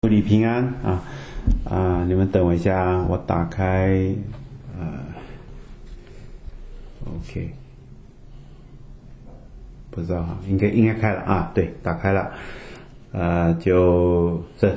祝你平安你们等我一下，我打开OK， 不知道应该开了对，打开了就这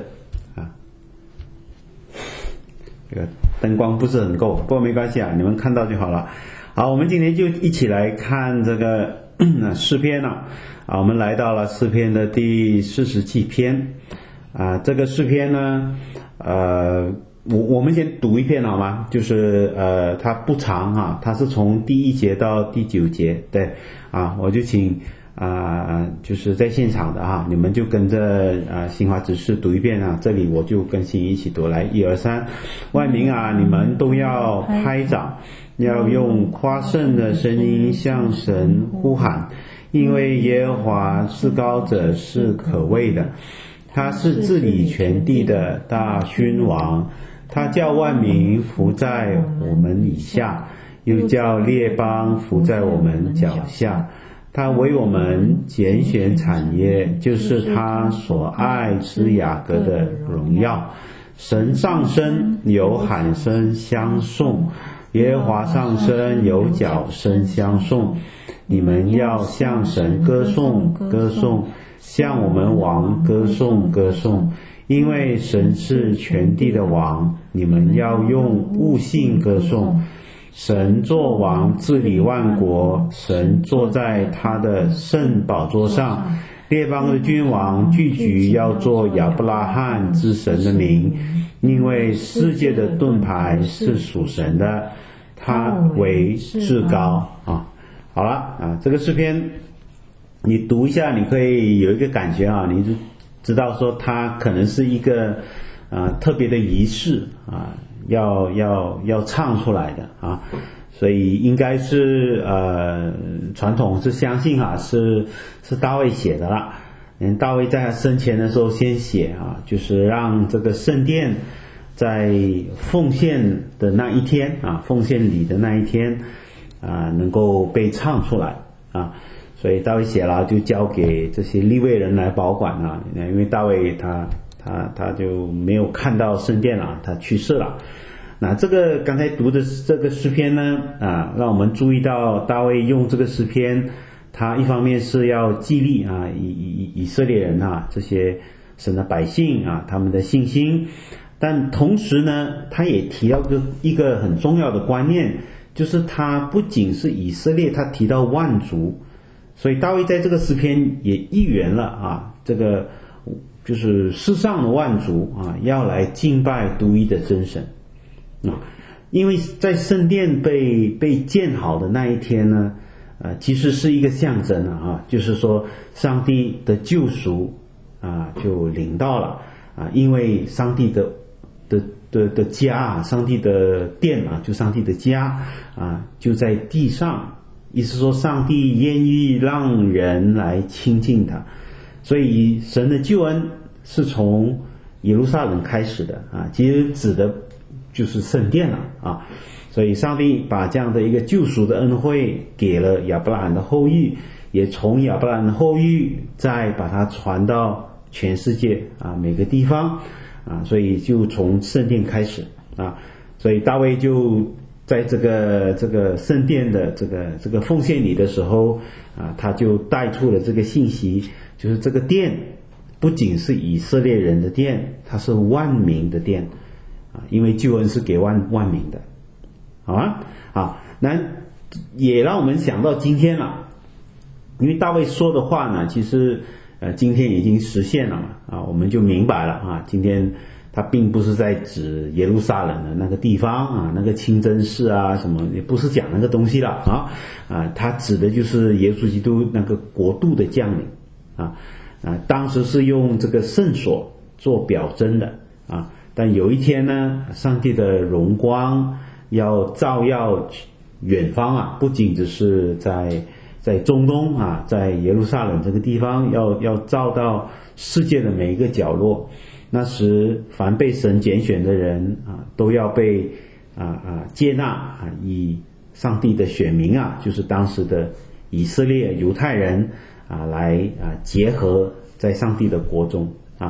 这个灯光不是很够，不过没关系你们看到就好了。好，我们今天就一起来看这个诗篇我们来到了诗篇的第47篇这个诗篇呢我们先读一遍好吗？就是它不长它是从第1节到第9节，对我就请就是在现场的你们就跟着新华指示读一遍这里我就跟新一起读，来1、2、3，万民你们都要拍掌，要用夸胜的声音向神呼喊，因为耶和华至高者是可畏的，他是治理全地的大君王，他叫万民伏在我们以下，又叫列邦伏在我们脚下。他为我们拣选产业，就是他所爱之雅各的荣耀。神上升，有喊声相送，耶和华上升，有角声相送。你们要向神歌颂歌颂，向我们王歌颂歌颂，因为神是全地的王，你们要用悟性歌颂。神作王治理万国，神坐在他的圣宝座上，列邦的君王聚集要做亚伯拉罕之神的名，因为世界的盾牌是属神的，他为至高好了这个诗篇你读一下，你可以有一个感觉你就知道说它可能是一个特别的仪式要唱出来的所以应该是传统是相信是大卫写的啦。大卫在他生前的时候先写就是让这个圣殿在奉献的那一天奉献礼的那一天能够被唱出来所以大卫写了就交给这些利未人来保管因为大卫他就没有看到圣殿了，他去世了。那这个刚才读的这个诗篇呢让我们注意到大卫用这个诗篇，他一方面是要激励以色列人这些神的百姓他们的信心，但同时呢他也提到一个很重要的观念，就是他不仅是以色列，他提到万族。所以大卫在这个诗篇也预言了这个就是世上的万族要来敬拜独一的真神因为在圣殿被建好的那一天呢其实是一个象征就是说上帝的救赎就临到了因为上帝的家上帝的殿就上帝的家就在地上，意思说上帝愿意让人来亲近他，所以神的救恩是从耶路撒冷开始的其实指的就是圣殿了所以上帝把这样的一个救赎的恩惠给了亚伯拉罕的后裔，也从亚伯拉罕的后裔再把它传到全世界每个地方所以就从圣殿开始所以大卫就在这个圣殿的这个奉献礼的时候他就带出了这个信息，就是这个殿不仅是以色列人的殿，它是万民的殿因为救恩是给万民的，好吗？那也让我们想到今天了，因为大卫说的话呢，其实今天已经实现了嘛我们就明白了今天他并不是在指耶路撒冷的那个地方那个清真寺什么，也不是讲那个东西了他指的就是耶稣基督那个国度的降临当时是用这个圣所做表征的但有一天呢，上帝的荣光要照耀远方不仅只是在中东在耶路撒冷这个地方，要照到世界的每一个角落。那时凡被神拣选的人都要被接纳以上帝的选民就是当时的以色列犹太人来结合在上帝的国中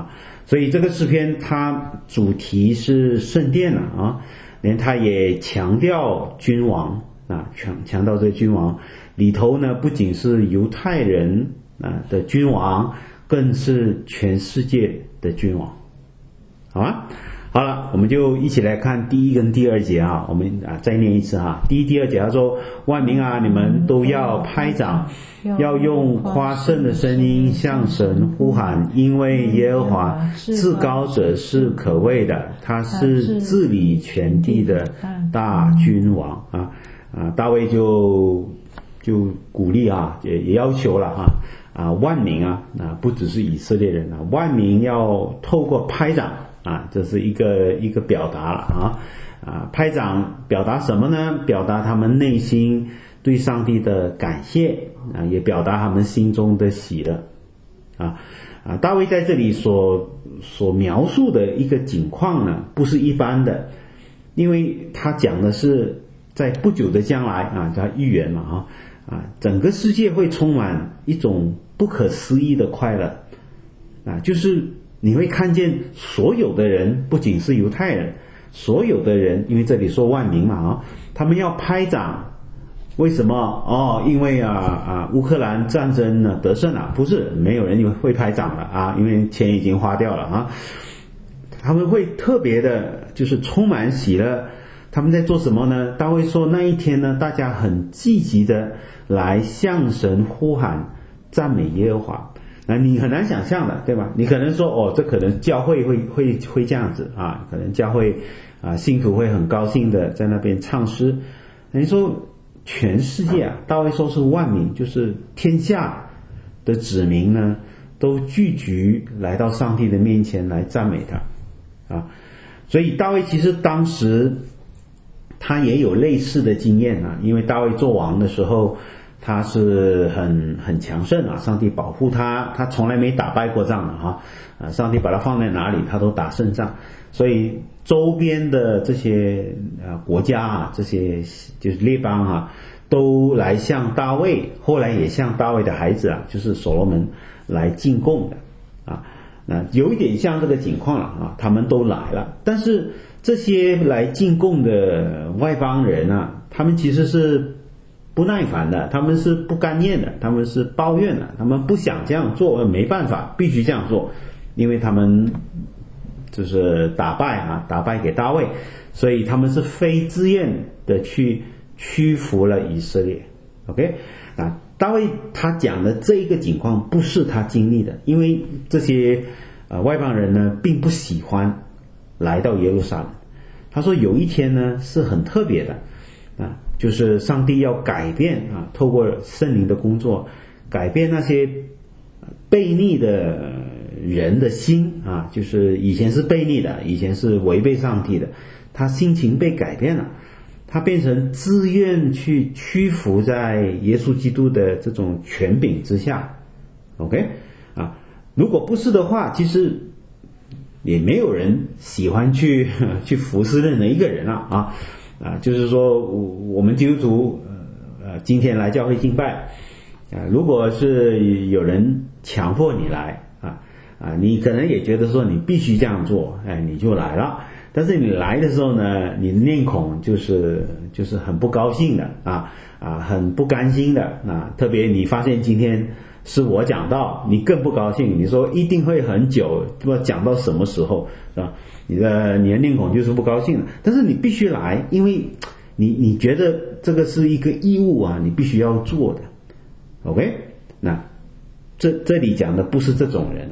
所以这个诗篇它主题是圣殿啊，连它也强调君王啊，强调这君王里头呢，不仅是犹太人的君王，更是全世界的君王，好吗？好了，我们就一起来看第一跟第二节啊，我们再念一次哈。第一、第二节他说：万民啊，你们都要拍掌，要用夸胜的声音向神呼喊，因为耶和华至高者是可畏的，他是治理全地的大君王啊。大卫就鼓励啊，也要求了万民不只是以色列人万民要透过拍掌这是一个表达了拍掌表达什么呢？表达他们内心对上帝的感谢也表达他们心中的喜乐大卫在这里所描述的一个景况呢，不是一般的，因为他讲的是在不久的将来他预言嘛整个世界会充满一种不可思议的快乐就是你会看见所有的人，不仅是犹太人，所有的人，因为这里说万民嘛他们要拍掌，为什么因为乌克兰战争呢得胜了，不是没有人会拍掌了因为钱已经花掉了他们会特别的就是充满喜乐。他们在做什么呢？大卫说那一天呢，大家很积极的来向神呼喊赞美耶和华。你很难想象的，对吧？你可能说这可能教会会这样子可能教会信徒会很高兴的在那边唱诗。你说全世界大卫说是万民，就是天下的子民呢，都聚集来到上帝的面前来赞美他所以大卫其实当时他也有类似的经验因为大卫做王的时候他是很强盛上帝保护他，他从来没打败过仗上帝把他放在哪里他都打胜仗，所以周边的这些国家这些就是列邦都来向大卫，后来也向大卫的孩子就是所罗门来进贡的有一点像这个情况了他们都来了，但是这些来进贡的外邦人他们其实是不耐烦的，他们是不甘愿的，他们是抱怨的，他们不想这样做，没办法必须这样做，因为他们就是打败给大卫，所以他们是非自愿的去屈服了以色列。 OK， 大卫他讲的这一个情况不是他经历的，因为这些外邦人呢并不喜欢来到耶路撒冷。他说有一天呢是很特别的就是上帝要改变透过圣灵的工作改变那些悖逆的人的心就是以前是悖逆的，以前是违背上帝的，他心情被改变了，他变成自愿去屈服在耶稣基督的这种权柄之下。 OK 如果不是的话，其实也没有人喜欢去服侍任何一个人就是说我们基督徒今天来教会敬拜如果是有人强迫你来你可能也觉得说你必须这样做你就来了，但是你来的时候呢，你的面孔就是很不高兴的很不甘心的特别你发现今天是我讲道，你更不高兴，你说一定会很久，不知道讲到什么时候是吧？你的面孔就是不高兴的，但是你必须来，因为你觉得这个是一个义务你必须要做的。 OK， 那这里讲的不是这种人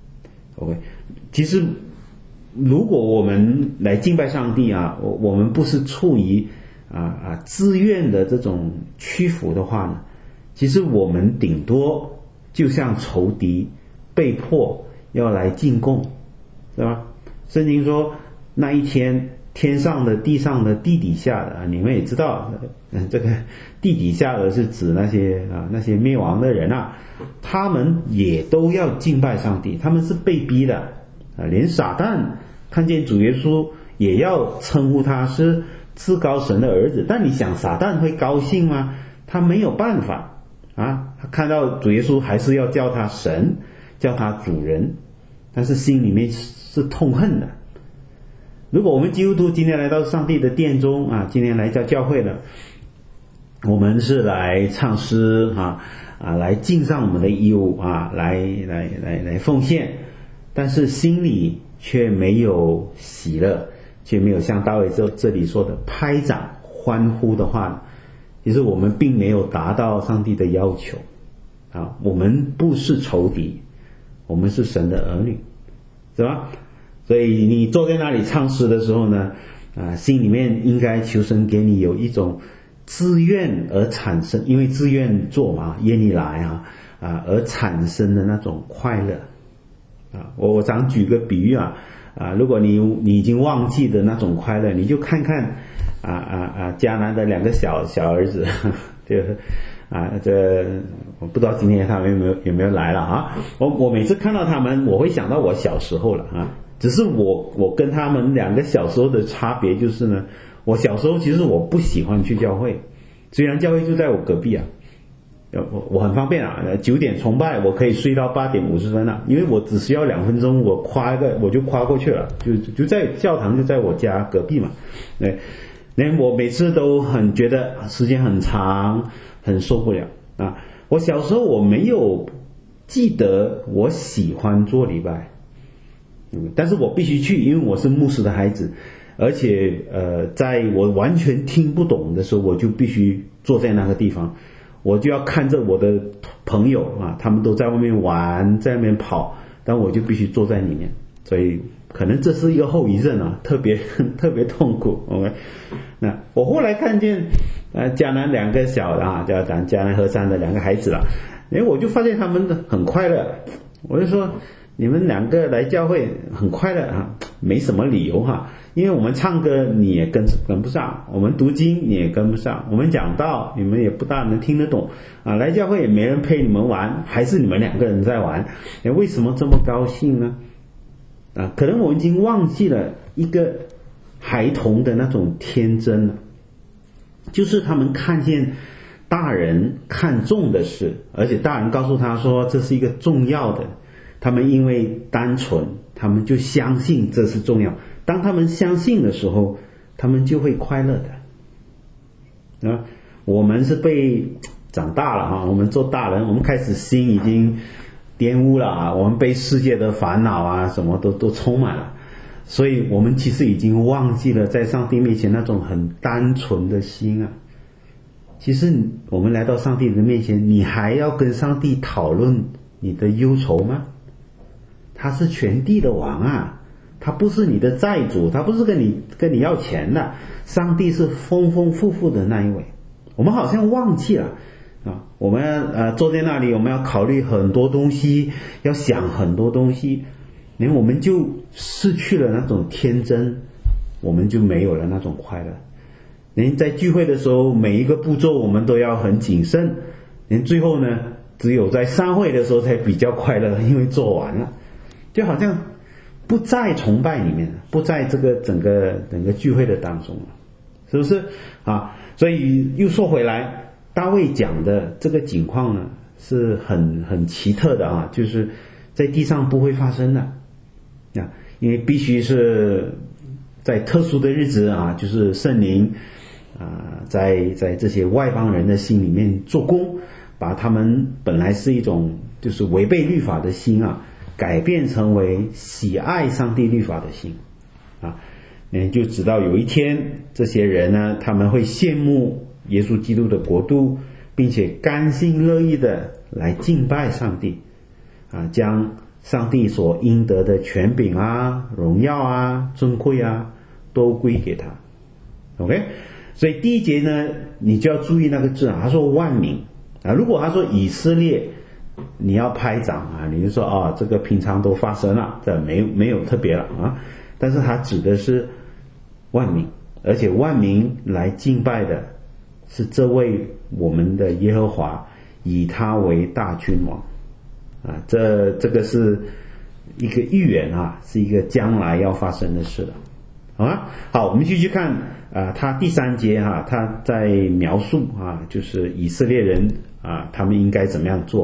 OK， 其实如果我们来敬拜上帝我们不是出于自愿的这种屈服的话呢，其实我们顶多就像仇敌被迫要来进贡，是吧？圣经说那一天天上的地上的地底下的你们也知道这个地底下的是指那些灭亡的人他们也都要敬拜上帝，他们是被逼的连撒旦看见主耶稣也要称呼他是至高神的儿子，但你想撒旦会高兴吗？他没有办法他看到主耶稣还是要叫他神，叫他主人但是心里面是痛恨的。如果我们基督徒今天来到上帝的殿中啊，今天来到教会了，我们是来唱诗来尽上我们的义务来奉献，但是心里却没有喜乐，却没有像大卫这里说的拍掌欢呼的话，其实我们并没有达到上帝的要求啊。我们不是仇敌，我们是神的儿女，是吧？所以你坐在那里唱诗的时候呢，心里面应该求神给你有一种自愿而产生，因为自愿做嘛，愿意来而产生的那种快乐我常举个比喻如果你已经忘记的那种快乐，你就看看迦南的2个小儿子，就是这我不知道今天他们有没有来了我每次看到他们，我会想到我小时候了只是我跟他们2个小时候的差别就是呢，我小时候其实我不喜欢去教会，虽然教会就在我隔壁我很方便9点崇拜，我可以睡到8点50分因为我只需要2分钟，我就跨过去了，就在教堂就在我家隔壁嘛。连我每次都很觉得时间很长，很受不了我小时候我没有记得我喜欢做礼拜，但是我必须去，因为我是牧师的孩子，而且在我完全听不懂的时候，我就必须坐在那个地方，我就要看着我的朋友他们都在外面玩，在外面跑，但我就必须坐在里面，所以可能这是一个后遗症特别痛苦。OK， 那我后来看见迦南2个小的叫迦南和山的2个孩子了，我就发现他们很快乐，我就说你们2个来教会很快乐没什么理由因为我们唱歌你也跟不上，我们读经你也跟不上，我们讲道你们也不大能听得懂来教会也没人陪你们玩，还是你们2个人在玩，为什么这么高兴呢？可能我已经忘记了一个孩童的那种天真了，就是他们看见大人看重的事，而且大人告诉他说这是一个重要的，他们因为单纯，他们就相信这是重要，当他们相信的时候，他们就会快乐的我们是被长大了我们做大人，我们开始心已经玷污了我们被世界的烦恼什么都充满了，所以我们其实已经忘记了在上帝面前那种很单纯的心其实我们来到上帝的面前，你还要跟上帝讨论你的忧愁吗？他是全地的王他不是你的债主，他不是跟你要钱的，上帝是丰丰富富的那一位。我们好像忘记了我们坐在那里，我们要考虑很多东西，要想很多东西，我们就失去了那种天真，我们就没有了那种快乐。在聚会的时候，每一个步骤我们都要很谨慎，最后呢，只有在散会的时候才比较快乐，因为做完了，就好像不在崇拜里面，不在这个整个聚会的当中了，是不是所以又说回来，大卫讲的这个情况呢，是很奇特的就是在地上不会发生的因为必须是在特殊的日子就是圣灵在这些外邦人的心里面做工，把他们本来是一种就是违背律法的心改变成为喜爱上帝律法的心你就知道有一天这些人呢，他们会羡慕耶稣基督的国度，并且甘心乐意的来敬拜上帝将上帝所应得的权柄荣耀尊贵都归给他。 OK， 所以第1节呢，你就要注意那个字他说万民如果他说以色列，你要拍掌你就说这个平常都发生了，这没有特别了但是他指的是万民，而且万民来敬拜的是这位我们的耶和华，以他为大君王这个是一个预言是一个将来要发生的事了好，我们继续看他第3节他在描述就是以色列人他们应该怎么样做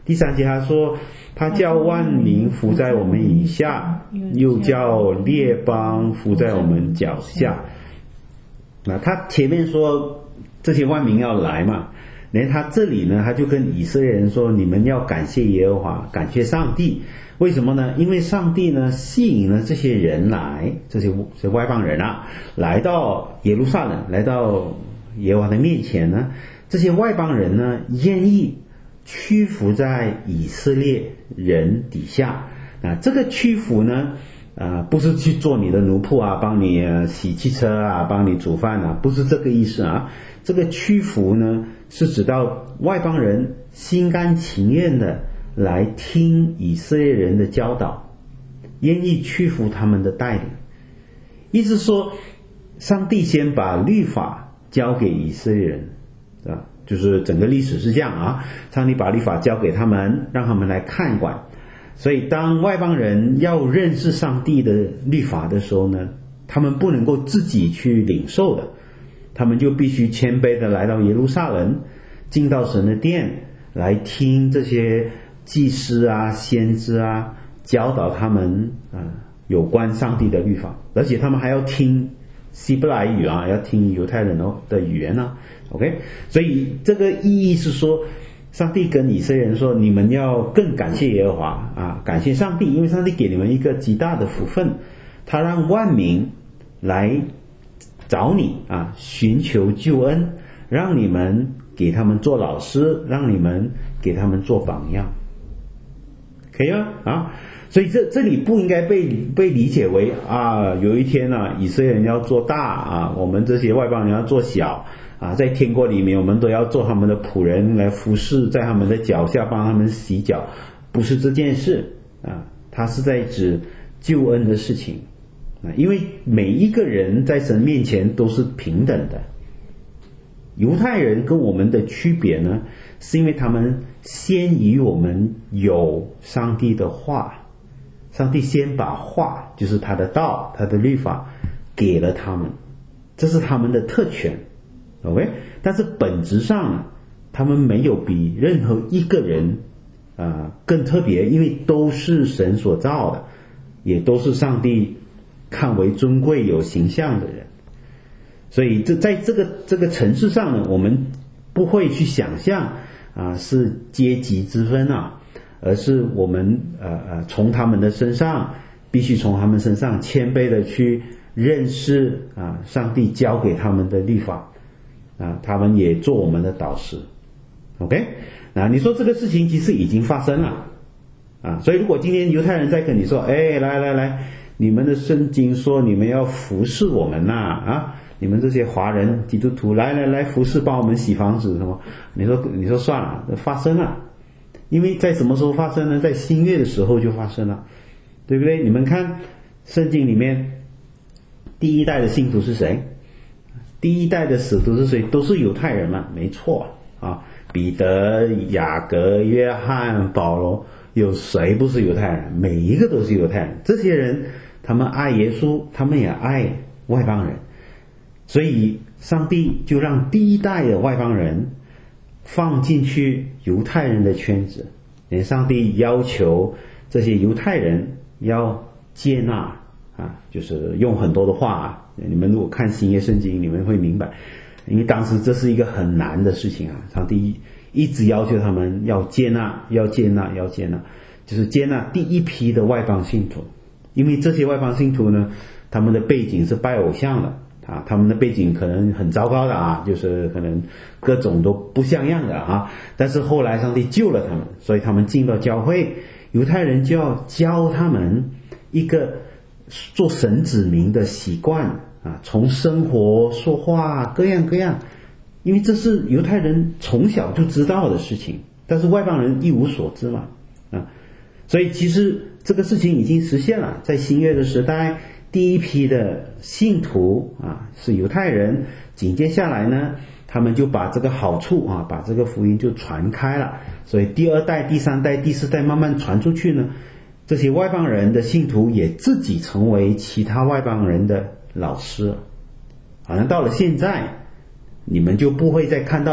第3节他说，他叫万民伏在我们以下，又叫列邦伏在我们脚下。那他前面说这些万民要来嘛，连他这里呢，他就跟以色列人说，你们要感谢耶和华，感谢上帝。为什么呢？因为上帝呢吸引了这些人来，这些外邦人啊，来到耶路撒冷，来到耶和华的面前呢，这些外邦人呢愿意屈服在以色列人底下啊。这个屈服呢不是去做你的奴仆啊，帮你洗汽车啊，帮你煮饭啊，不是这个意思啊。这个屈服呢是指到外邦人心甘情愿的来听以色列人的教导，愿意屈服他们的带领。意思说上帝先把律法交给以色列人啊，就是整个历史是这样啊，上帝把律法交给他们，让他们来看管。所以当外邦人要认识上帝的律法的时候呢，他们不能够自己去领受的，他们就必须谦卑的来到耶路撒冷，进到神的殿，来听这些祭司啊先知啊教导他们有关上帝的律法，而且他们还要听希伯来语啊，要听犹太人的语言啊。 OK， 所以这个意义是说，上帝跟以色列人说，你们要更感谢耶和华啊，感谢上帝，因为上帝给你们一个极大的福分，他让万民来找你啊，寻求救恩，让你们给他们做老师，让你们给他们做榜样，可以吗？啊，所以这里不应该被理解为啊，有一天啊，以色列人要做大啊，我们这些外邦人要做小啊，在天国里面我们都要做他们的仆人，来服侍在他们的脚下，帮他们洗脚，不是这件事啊，它是在指救恩的事情啊，因为每一个人在神面前都是平等的。犹太人跟我们的区别呢，是因为他们先于我们有上帝的话，上帝先把话，就是他的道，他的律法给了他们，这是他们的特权。OK， 但是本质上呢，他们没有比任何一个人更特别，因为都是神所造的，也都是上帝看为尊贵有形象的人。所以在这个层次上呢，我们不会去想象是阶级之分啊，而是我们从他们的身上，必须从他们身上谦卑的去认识上帝交给他们的律法他们也做我们的导师。 OK， 那你说这个事情其实已经发生了所以如果今天犹太人在跟你说，来，你们的圣经说你们要服侍我们你们这些华人基督徒来服侍，帮我们洗房子什么，你说算了，发生了。因为在什么时候发生呢？在新约的时候就发生了，对不对？你们看圣经里面第一代的信徒是谁？第一代的使徒是谁？都是犹太人嘛，没错彼得、雅各、约翰、保罗，有谁不是犹太人？每一个都是犹太人。这些人他们爱耶稣，他们也爱外邦人，所以上帝就让第一代的外邦人放进去犹太人的圈子，连上帝要求这些犹太人要接纳就是用很多的话你们如果看新约圣经，你们会明白，因为当时这是一个很难的事情上帝一直要求他们要接纳，就是接纳第一批的外邦信徒。因为这些外邦信徒呢，他们的背景是拜偶像的他们的背景可能很糟糕的就是可能各种都不像样的但是后来上帝救了他们，所以他们进到教会，犹太人就要教他们一个做神子民的习惯从生活说话各样，因为这是犹太人从小就知道的事情，但是外邦人一无所知嘛所以其实这个事情已经实现了。在新约的时代，第一批的信徒是犹太人，紧接下来呢，他们就把这个好处把这个福音就传开了，所以第二代、第三代、第四代慢慢传出去呢，这些外邦人的信徒也自己成为其他外邦人的老师。好像到了现在，你们就不会再看到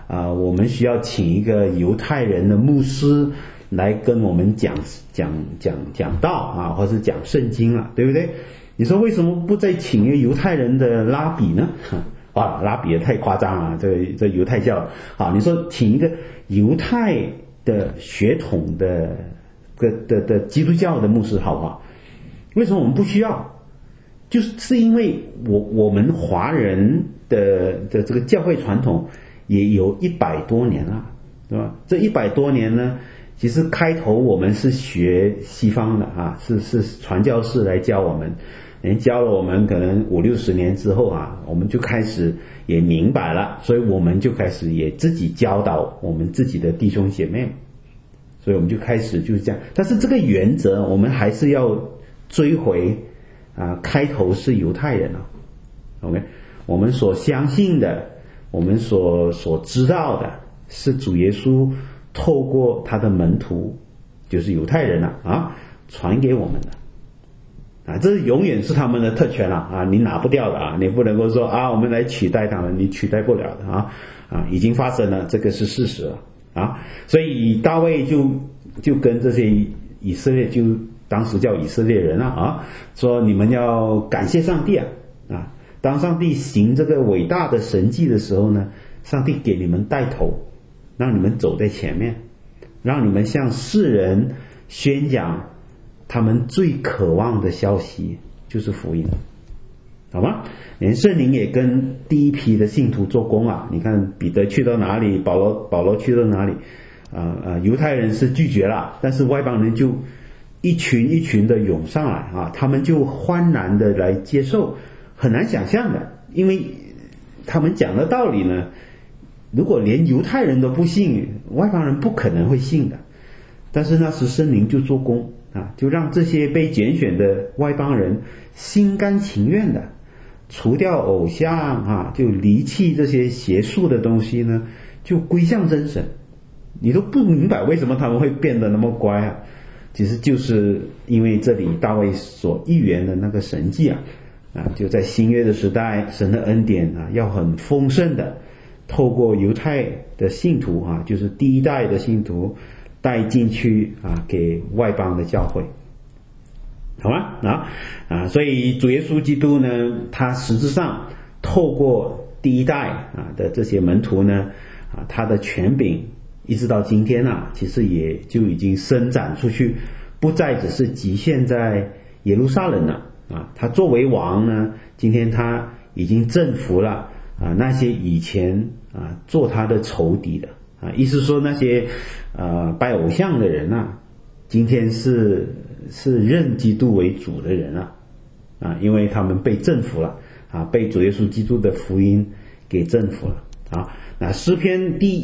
我们需要请一个犹太人的牧师来跟我们讲道啊，或是讲圣经了，对不对？你说为什么不再请一个犹太人的拉比呢？拉比也太夸张了，这犹太教你说请一个犹太的血统的基督教的牧师好不好？为什么我们不需要？就是因为我们华人的这个教会传统也有100多年了，对吧？这100多年呢，其实开头我们是学西方的是传教士来教我们，教了我们可能50-60年之后我们就开始也明白了，所以我们就开始也自己教导我们自己的弟兄姐妹，所以我们就开始就是这样。但是这个原则我们还是要追回开头是犹太人OK， 我们所相信的，我们所知道的是主耶稣透过他的门徒，就是犹太人传给我们的这永远是他们的特权你拿不掉的你不能够说我们来取代他们，你取代不了的已经发生了，这个是事实了所以大卫就跟这些以色列，就当时叫以色列人说你们要感谢上帝当上帝行这个伟大的神迹的时候呢，上帝给你们带头，让你们走在前面，让你们向世人宣讲他们最渴望的消息，就是福音，好吗？连圣灵也跟第一批的信徒做工你看彼得去到哪里，保罗去到哪里犹太人是拒绝了，但是外邦人就一群一群的涌上来他们就欢然的来接受，很难想象的，因为他们讲的道理呢，如果连犹太人都不信，外邦人不可能会信的。但是那时圣灵就做工就让这些被拣选的外邦人心甘情愿的除掉偶像就离弃这些邪术的东西呢，就归向真神。你都不明白为什么他们会变得那么乖其实就是因为这里大卫所预言的那个神迹就在新约的时代，神的恩典要很丰盛的透过犹太的信徒就是第一代的信徒带进去给外邦的教会，好吗？所以主耶稣基督呢，他实质上透过第一代的这些门徒呢他的权柄一直到今天其实也就已经伸展出去，不再只是局限在耶路撒冷了他作为王呢，今天他已经征服了那些以前做他的仇敌的意思说那些拜偶像的人今天是认基督为主的人因为他们被征服了被主耶稣基督的福音给征服了那诗篇第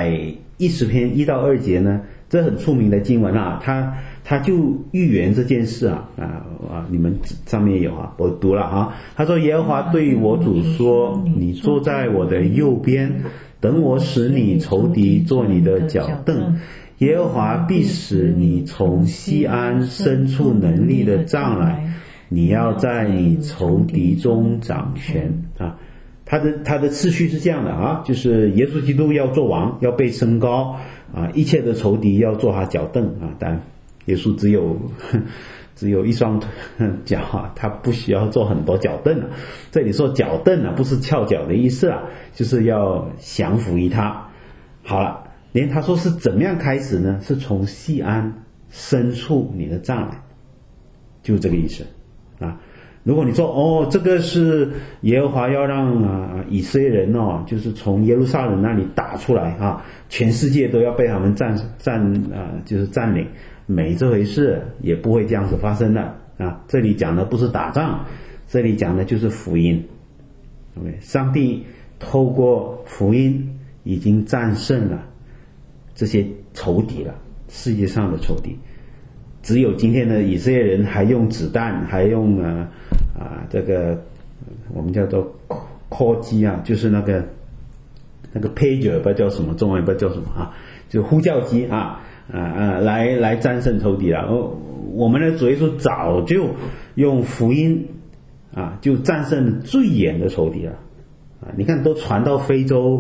110篇1到2节呢，这很出名的经文他就预言这件事你们上面有我读了他说耶和华对我主说，你坐在我的右边，等我使你仇敌做你的脚凳，耶和华必使你从西安伸出能力的杖来，你要在你仇敌中掌权他的次序是这样的就是耶稣基督要做王，要被升高一切的仇敌要做他脚凳当然耶稣只有一双脚他不需要做很多脚凳这里说脚凳不是翘脚的意思就是要降服于他。好了，连他说是怎么样开始呢？是从西安伸出你的杖来，就这个意思如果你说这个是耶和华要让以色列人就是从耶路撒冷那里打出来全世界都要被他们就是占领，没这回事，也不会这样子发生的这里讲的不是打仗，这里讲的就是福音。上帝透过福音已经战胜了这些仇敌了，世界上的仇敌。只有今天的以色列人还用子弹，还用这个我们叫做 call 机就是那个 pager 不知道叫什么，中文不知道叫什么就呼叫机来战胜仇敌了。我们的主耶稣早就用福音就战胜了最远的仇敌了你看都传到非洲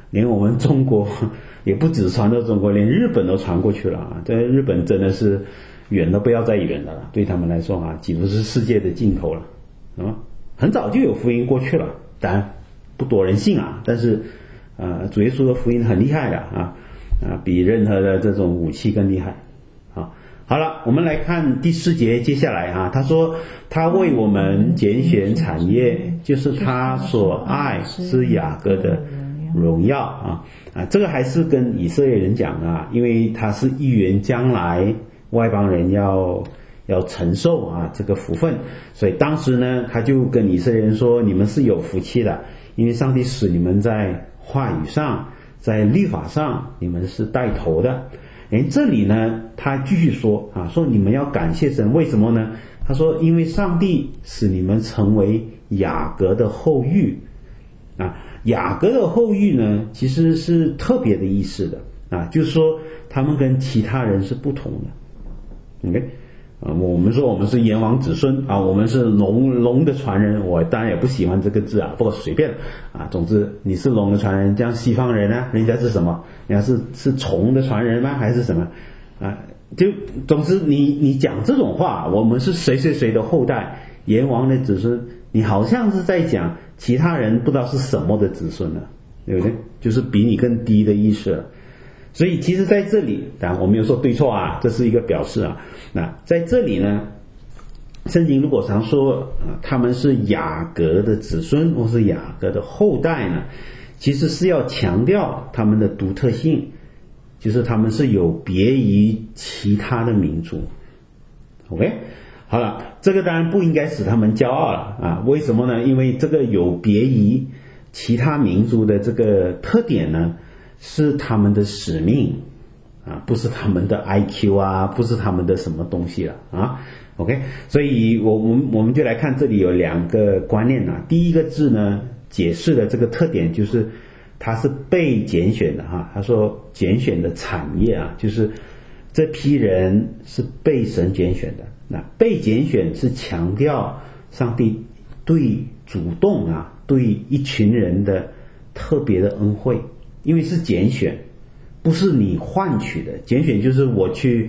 连我们中国也不只传到中国，连日本都传过去了啊！在日本真的是远的不要再远的了，对他们来说啊，几乎是世界的尽头了啊！很早就有福音过去了，当然不多人信啊，但是主耶稣的福音很厉害的啊，比任何的这种武器更厉害啊！好了，我们来看第4节，接下来啊，他说他为我们拣选产业，就是他所爱是雅各的荣耀啊！这个还是跟以色列人讲啊，因为他是预言将来外邦人要承受啊这个福分，所以当时呢，他就跟以色列人说，你们是有福气的，因为上帝使你们在话语上，在律法上，你们是带头的。这里呢，他继续说啊，说你们要感谢神，为什么呢？他说，因为上帝使你们成为雅各的后裔啊。雅各的后裔呢，其实是特别的意思的啊，就是说他们跟其他人是不同的。OK，我们说我们是炎王子孙啊，我们是龙的传人，我当然也不喜欢这个字啊，不过随便啊。总之你是龙的传人，这样西方人呢，人家是什么？人家是虫的传人吗？还是什么啊？就总之你讲这种话，我们是谁谁谁的后代，炎王的子孙，你好像是在讲其他人不知道是什么的子孙了，对不对？就是比你更低的意思了。所以其实在这里，当然我没有说对错啊，这是一个表示啊。那在这里呢，圣经如果常说他们是雅各的子孙或是雅各的后代呢，其实是要强调他们的独特性，就是他们是有别于其他的民族。OK， 好了，这个当然不应该使他们骄傲了啊。为什么呢？因为这个有别于其他民族的这个特点呢，是他们的使命啊，不是他们的 IQ 啊，不是他们的什么东西了啊。OK， 所以我们就来看这里有2个观念啊。第一个字呢，解释的这个特点就是它是被拣选的哈。他说拣选的产业啊，就是这批人是被神拣选的。那被拣选是强调上帝对主动啊，对一群人的特别的恩惠。因为是拣选，不是你换取的。拣选就是我去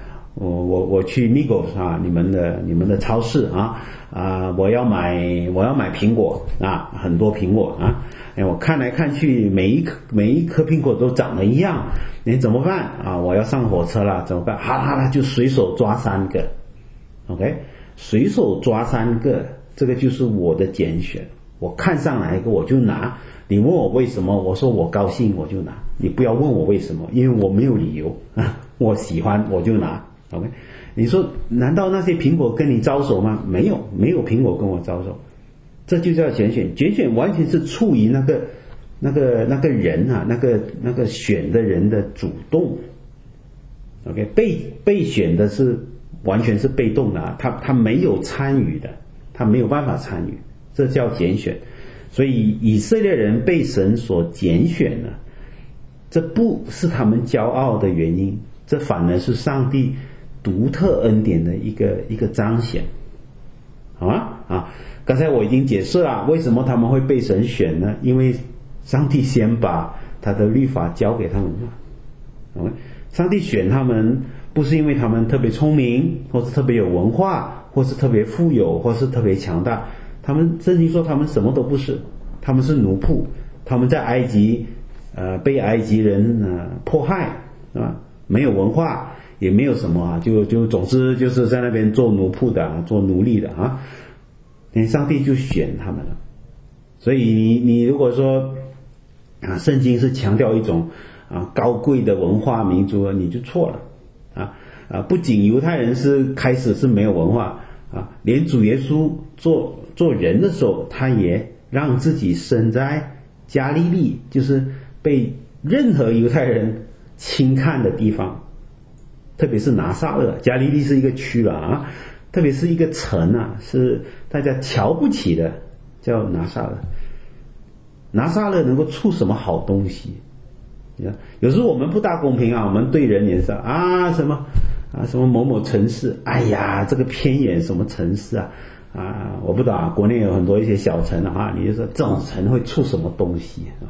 Migros 啊，你们的超市啊，我要买苹果啊，很多苹果啊，我看来看去每一颗苹果都长得一样，你怎么办啊？我要上火车了，怎么办？好了，就随手抓3个 ，OK， 随手抓3个，这个就是我的拣选，我看上哪一个我就拿。你问我为什么，我说我高兴我就拿，你不要问我为什么，因为我没有理由啊，我喜欢我就拿。OK， 你说难道那些苹果跟你招手吗？没有苹果跟我招手，这就叫拣选。拣选完全是出于那个人啊，那个选的人的主动。OK， 被选的是完全是被动的啊，他没有参与的，他没有办法参与，这叫拣选。所以以色列人被神所拣选了，这不是他们骄傲的原因，这反而是上帝独特恩典的一个彰显。好吗？刚才我已经解释了为什么他们会被神选呢？因为上帝先把他的律法交给他们了。上帝选他们不是因为他们特别聪明，或是特别有文化，或是特别富有，或是特别强大。圣经说他们什么都不是，他们是奴仆，他们在埃及被埃及人迫害啊，没有文化，也没有什么啊，就总之就是在那边做奴仆的，做奴隶的啊。上帝就选他们了。所以你如果说圣经是强调一种高贵的文化民族，你就错了不仅犹太人开始是没有文化连主耶稣做人的时候，他也让自己生在加利利，就是被任何犹太人轻看的地方，特别是拿撒勒。加利利是一个区了特别是一个城是大家瞧不起的，叫拿撒勒。拿撒勒能够出什么好东西？有时候我们不大公平我们对人也是什么某某城市，哎呀，这个偏远什么城市我不知道国内有很多一些小城你就说这种城会出什么东西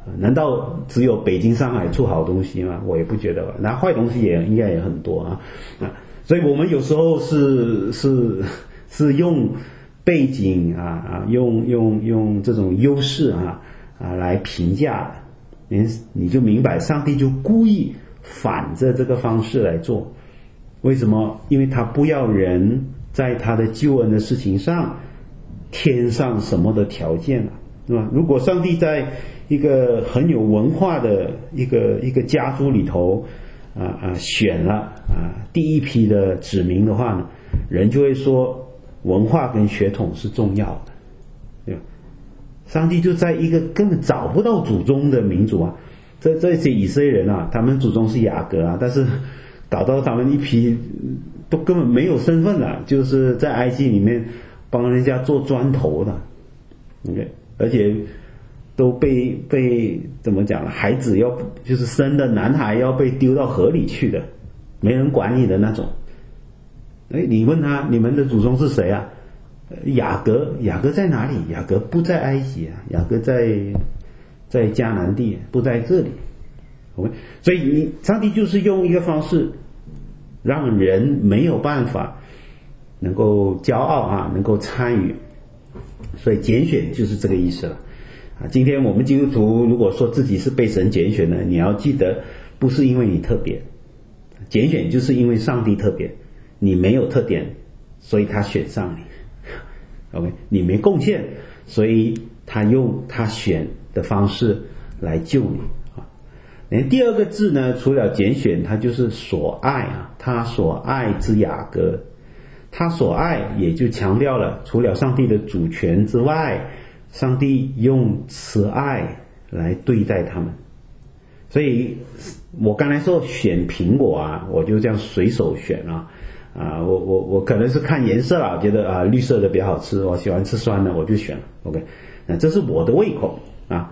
难道只有北京、上海出好东西吗？我也不觉得吧。那坏东西应该也很多啊。所以我们有时候是用背景用这种优势来评价的，你就明白上帝就故意反着这个方式来做。为什么？因为他不要人在他的救恩的事情上添上什么的条件了，是吧？如果上帝在一个很有文化的一个家族里头选了第一批的子民的话呢，人就会说文化跟血统是重要的，对吧？上帝就在一个根本找不到祖宗的民族这些以色列人他们祖宗是雅各但是搞到他们一批都根本没有身份了，就是在埃及里面帮人家做砖头的，okay? 而且都被怎么讲，孩子就是生的男孩要被丢到河里去的，没人管你的那种。你问他你们的祖宗是谁啊？雅各在哪里？雅各不在埃及雅各在迦南地，不在这里。所以上帝就是用一个方式让人没有办法能够骄傲能够参与，所以拣选就是这个意思了。今天我们基督徒如果说自己是被神拣选的，你要记得不是因为你特别，拣选就是因为上帝特别，你没有特点，所以他选上你。OK， 你没贡献，所以他用他选的方式来救你。第二个字呢，除了拣选，它就是所爱他所爱之雅各，他所爱也就强调了，除了上帝的主权之外，上帝用慈爱来对待他们。所以我刚才说选苹果我就这样随手选我可能是看颜色觉得绿色的比较好吃，我喜欢吃酸的我就选了 OK， 那这是我的胃口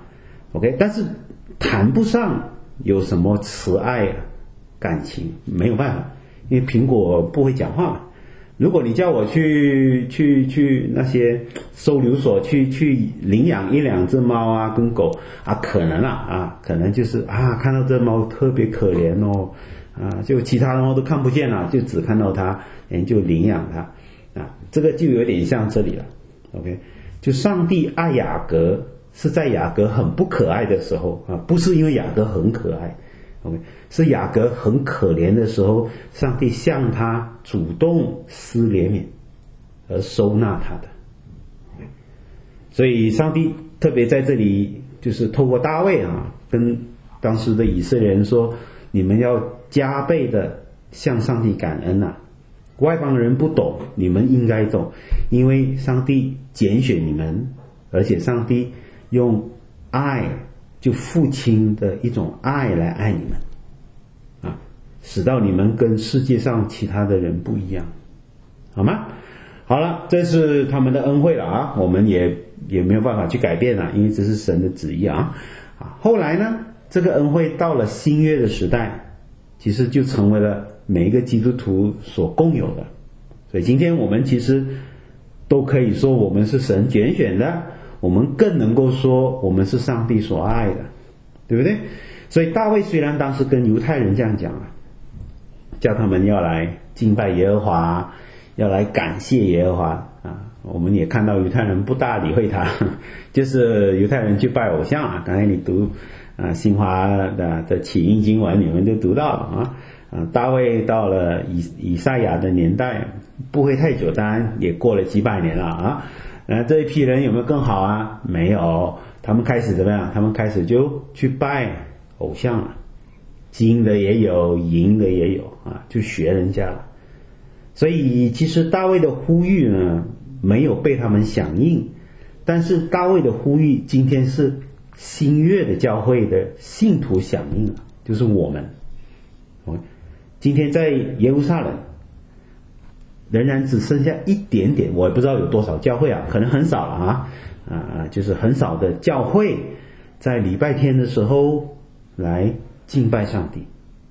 OK， 但是谈不上有什么慈爱感情，没有办法，因为苹果不会讲话嘛。如果你叫我去那些收留所去领养一两只猫跟狗可能可能就是看到这猫特别可怜就其他的猫都看不见了，就只看到它就领养它这个就有点像这里了 OK， 就上帝爱雅各是在雅各很不可爱的时候不是因为雅各很可爱OK， 是雅各很可怜的时候，上帝向他主动施怜悯而收纳他的okay， 所以上帝特别在这里就是透过大卫跟当时的以色列人说，你们要加倍的向上帝感恩外邦人不懂，你们应该懂，因为上帝拣选你们，而且上帝用爱，就父亲的一种爱来爱你们使到你们跟世界上其他的人不一样，好吗？好了，这是他们的恩惠了我们也没有办法去改变因为这是神的旨意后来呢，这个恩惠到了新约的时代，其实就成为了每一个基督徒所共有的。所以今天我们其实都可以说我们是神拣选的，我们更能够说我们是上帝所爱的，对不对？所以大卫虽然当时跟犹太人这样讲叫他们要来敬拜耶和华，要来感谢耶和华我们也看到犹太人不大理会他，就是犹太人去拜偶像刚才你读新华的起因经文你们就读到了大卫到了以赛亚的年代不会太久，当然也过了几百年了这一批人有没有更好没有，他们开始怎么样？他们开始就去拜偶像了，金的也有，银的也有就学人家了。所以其实大卫的呼吁呢没有被他们响应，但是大卫的呼吁今天是新约的教会的信徒响应了，就是我们今天在耶路撒冷仍然只剩下一点点，我也不知道有多少教会可能很少了就是很少的教会在礼拜天的时候来敬拜上帝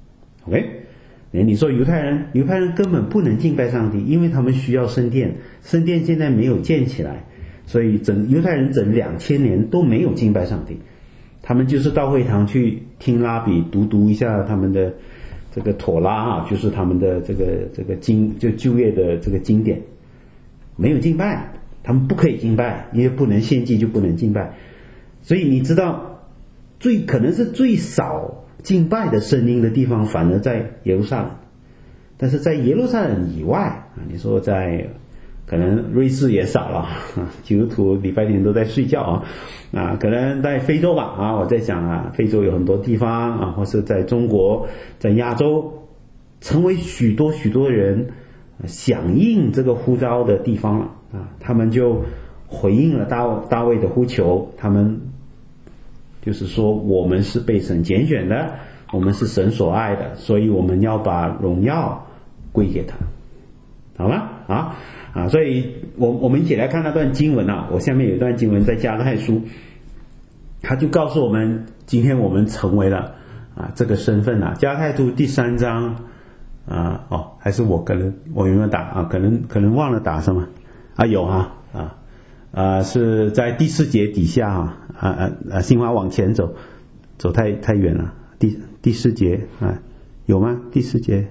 OK， 你说犹太人根本不能敬拜上帝，因为他们需要圣殿现在没有建起来，所以犹太人整2000年都没有敬拜上帝他们就是到会堂去听拉比读一下他们的这个妥拉啊，就是他们的这个经，就旧约的这个经典，没有敬拜，他们不可以敬拜，因为不能献祭就不能敬拜。所以你知道可能是最少敬拜的声音的地方反而在耶路撒冷，但是在耶路撒冷以外啊，你说在可能瑞士也少了，基督徒礼拜天都在睡觉啊，可能在非洲吧啊，我在想啊，非洲有很多地方啊，或是在中国，在亚洲，成为许多人响应这个呼召的地方了啊，他们就回应了大卫的呼求，他们就是说我们是被神拣选的，我们是神所爱的，所以我们要把荣耀归给他，好吗？所以我们一起来看那段经文啊，我下面有一段经文在加拉太书，他就告诉我们今天我们成为了这个身份啊，加拉太书第3章还是我有没有打可能忘了打什么有是在第4节底下新华往前走太远了，第4节有吗？第4节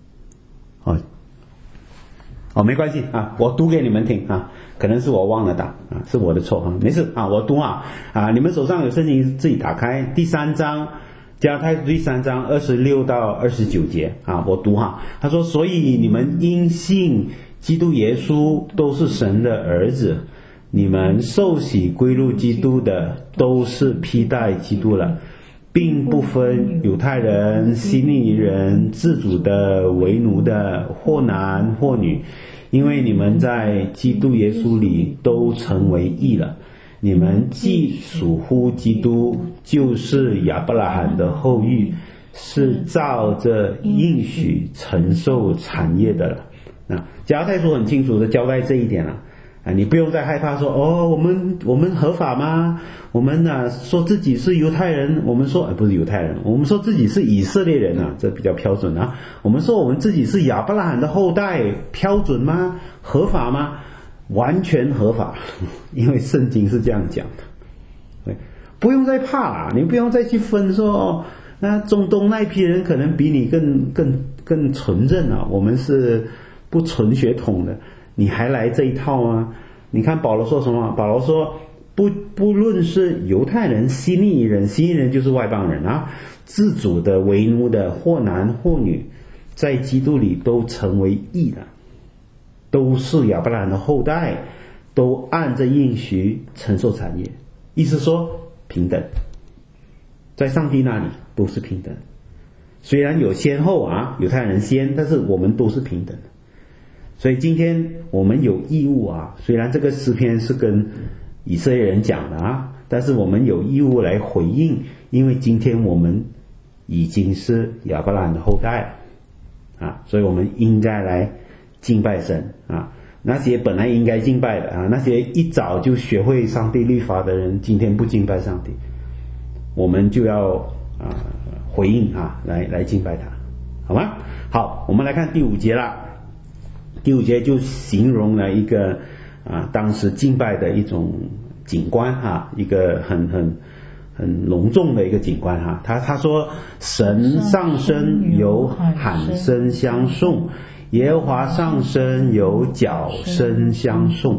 没关系我读给你们听可能是我忘了打是我的错没事我读你们手上有圣经自己打开第3章，加拉太书第3章26到29节我读他说，所以你们因信基督耶稣都是神的儿子，你们受洗归入基督的都是披戴基督了，并不分犹太人、希利尼人、自主的、为奴的，或男或女，因为你们在基督耶稣里都成为义了。你们既属乎基督，就是亚伯拉罕的后裔，是照着应许承受产业的了。加拉太书很清楚的交代这一点了。你不用再害怕说我们合法吗？我们说自己是犹太人，我们说不是犹太人，我们说自己是以色列人这比较标准我们说我们自己是亚伯拉罕的后代，标准吗？合法吗？完全合法，因为圣经是这样讲的。不用再怕你不用再去分说那中东那一批人可能比你更纯正我们是不纯血统的，你还来这一套吗？你看保罗说什么？保罗说不论是犹太人、希利尼人，希利尼人就是外邦人自主的、为奴的，或男或女，在基督里都成为义了，都是亚伯拉罕的后代，都按着应许承受产业。意思说平等，在上帝那里都是平等，虽然有先后犹太人先，但是我们都是平等的。所以今天我们有义务虽然这个诗篇是跟以色列人讲的但是我们有义务来回应，因为今天我们已经是亚伯拉罕的后代所以我们应该来敬拜神那些本来应该敬拜的那些一早就学会上帝律法的人，今天不敬拜上帝，我们就要回应来敬拜他，好吗？好，我们来看第5节啦。第5节就形容了一个当时敬拜的一种景观一个很隆重的一个景观他说神上升有喊声相送，耶和华上升有角声相送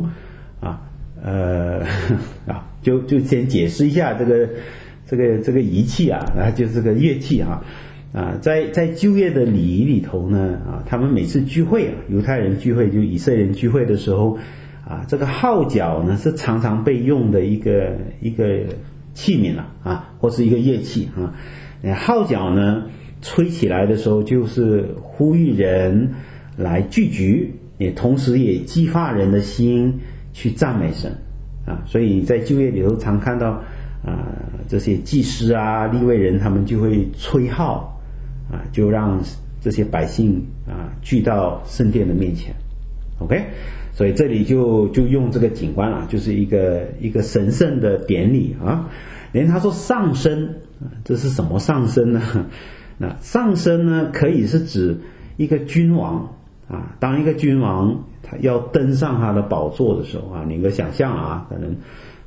就先解释一下这个仪器就是这个乐器在旧约的礼仪里头呢他们每次聚会犹太人聚会就以色列人聚会的时候这个号角呢是常常被用的一个器皿或是一个乐器号角呢吹起来的时候就是呼吁人来聚集，也同时也激发人的心去赞美神所以在旧约里头常看到这些祭司利未人他们就会吹号就让这些百姓聚到圣殿的面前 OK， 所以这里就用这个景观就是一个神圣的典礼连他说上升这是什么上升呢？那上升呢可以是指一个君王当一个君王他要登上他的宝座的时候你能够想象可能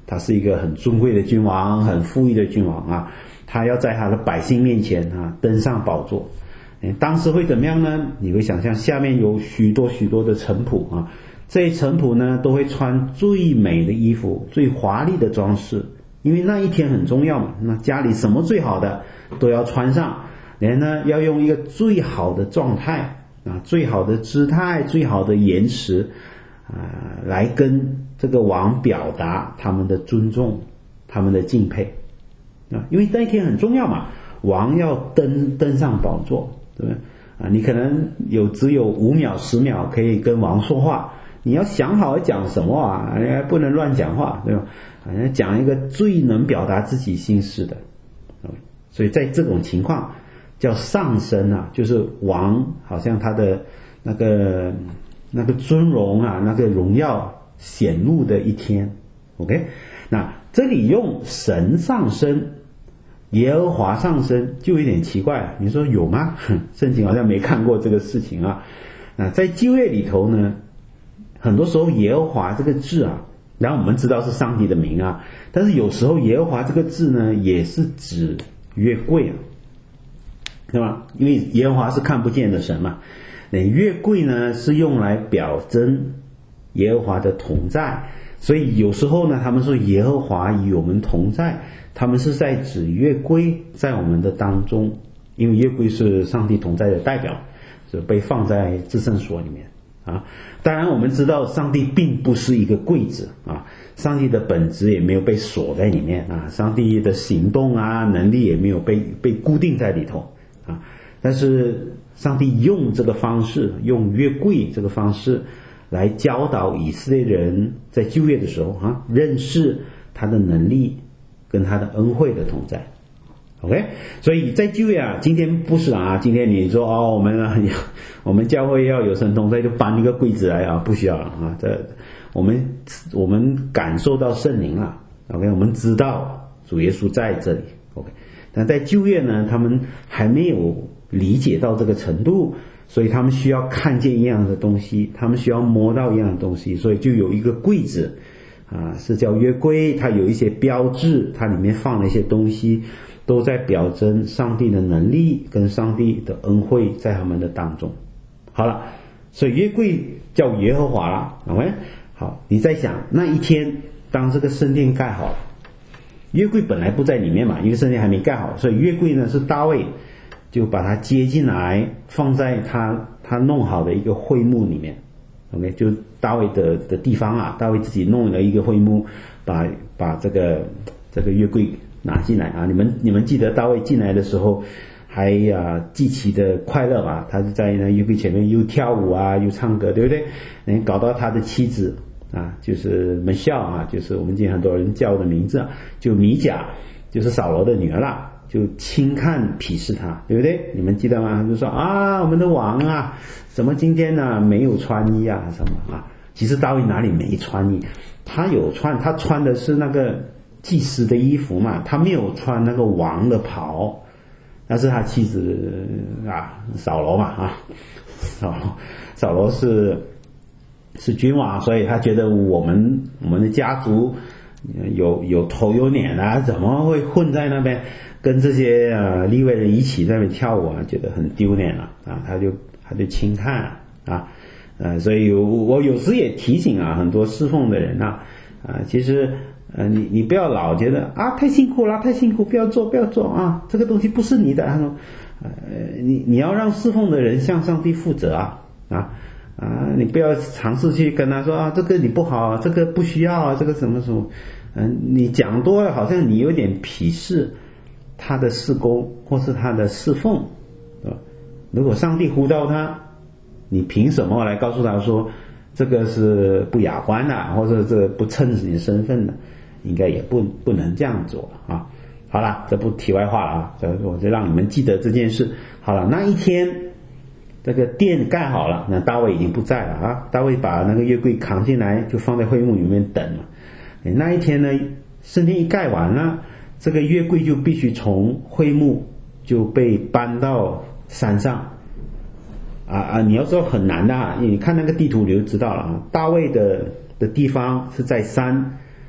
他是一个很尊贵的君王，很富裕的君王啊，他要在他的百姓面前啊登上宝座。当时会怎么样呢？你会想象下面有许多许多的臣仆啊，这些臣仆呢都会穿最美的衣服，最华丽的装饰，因为那一天很重要嘛，那家里什么最好的都要穿上，人呢要用一个最好的状态啊，最好的姿态，最好的言辞来跟这个王表达他们的尊重，他们的敬佩啊，因为那一天很重要嘛，王要登上宝座，对不对啊？你可能只有5秒10秒可以跟王说话，你要想好讲什么啊，不能乱讲话，对吧？讲一个最能表达自己心事的。所以在这种情况叫上升啊，就是王好像他的那个尊荣啊，那个荣耀显露的一天。 OK， 那这里用神上升，耶和华上升就有点奇怪了，你说有吗？圣经好像没看过这个事情啊。那在旧约里头呢，很多时候耶和华这个字啊，然后我们知道是上帝的名啊，但是有时候耶和华这个字呢也是指约柜啊，对吧？因为耶和华是看不见的神嘛，约柜呢是用来表征耶和华的同在，所以有时候呢他们说耶和华与我们同在，他们是在指约柜在我们的当中，因为约柜是上帝同在的代表，是被放在至圣所里面啊。当然我们知道上帝并不是一个柜子啊，上帝的本质也没有被锁在里面啊，上帝的行动啊能力也没有被固定在里头啊。但是上帝用这个方式，用约柜这个方式来教导以色列人在旧约的时候啊，认识他的能力跟他的恩惠的同在。OK， 所以在旧约啊，今天不是啊，今天你说我们教会要有神同在，就搬一个柜子来啊，不需要啊。这我们感受到圣灵了 ，OK， 我们知道主耶稣在这里 ，OK。但在旧约呢，他们还没有理解到这个程度，所以他们需要看见一样的东西，他们需要摸到一样的东西，所以就有一个柜子啊，是叫约柜，它有一些标志，它里面放了一些东西，都在表征上帝的能力跟上帝的恩惠在他们的当中。好了，所以约柜叫耶和华了 ，OK。好，你在想那一天当这个圣殿盖好了，约柜本来不在里面嘛，因为圣殿还没盖好，所以约柜呢是大卫就把它接进来，放在他弄好的一个会幕里面 ，OK， 就大卫的地方啊，大卫自己弄了一个会幕，把这个约柜拿进来啊。你们记得大卫进来的时候还极其的快乐吧？他就在那约柜前面又跳舞啊，又唱歌，对不对？搞到他的妻子啊，就是门笑啊，就是我们今天很多人叫的名字啊，就米甲，就是扫罗的女儿啦，就轻看鄙视他，对不对？你们记得吗？就说啊，我们的王啊，怎么今天呢没有穿衣啊什么啊？其实大卫哪里没穿衣？他有穿，他穿的是那个祭司的衣服嘛，他没有穿那个王的袍。那是他妻子啊，扫罗嘛啊，扫罗是君王，所以他觉得我们的家族有头有脸啊，怎么会混在那边跟这些利未人一起在那边跳舞啊，觉得很丢脸了啊，他就轻看啊，所以我有时也提醒啊，很多侍奉的人啊，其实你不要老觉得啊太辛苦了，太辛苦，不要做啊，这个东西不是你的。他说，你要让侍奉的人向上帝负责啊，你不要尝试去跟他说啊，这个你不好，这个不需要啊，这个什么什么，你讲多了，好像你有点鄙视他的事工或是他的侍奉，对吧？如果上帝呼召他，你凭什么来告诉他说这个是不雅观的，或者这不称你的身份的？应该也不能这样做啊。好了，这不题外话了啊，我就让你们记得这件事。好了，那一天这个殿盖好了，那大卫已经不在了啊。大卫把那个约柜扛进来，就放在会幕里面等了。那一天呢，圣殿一盖完了，这个约柜就必须从会幕就被搬到山上你要知道很难的你看那个地图你就知道了啊。大卫的地方是在山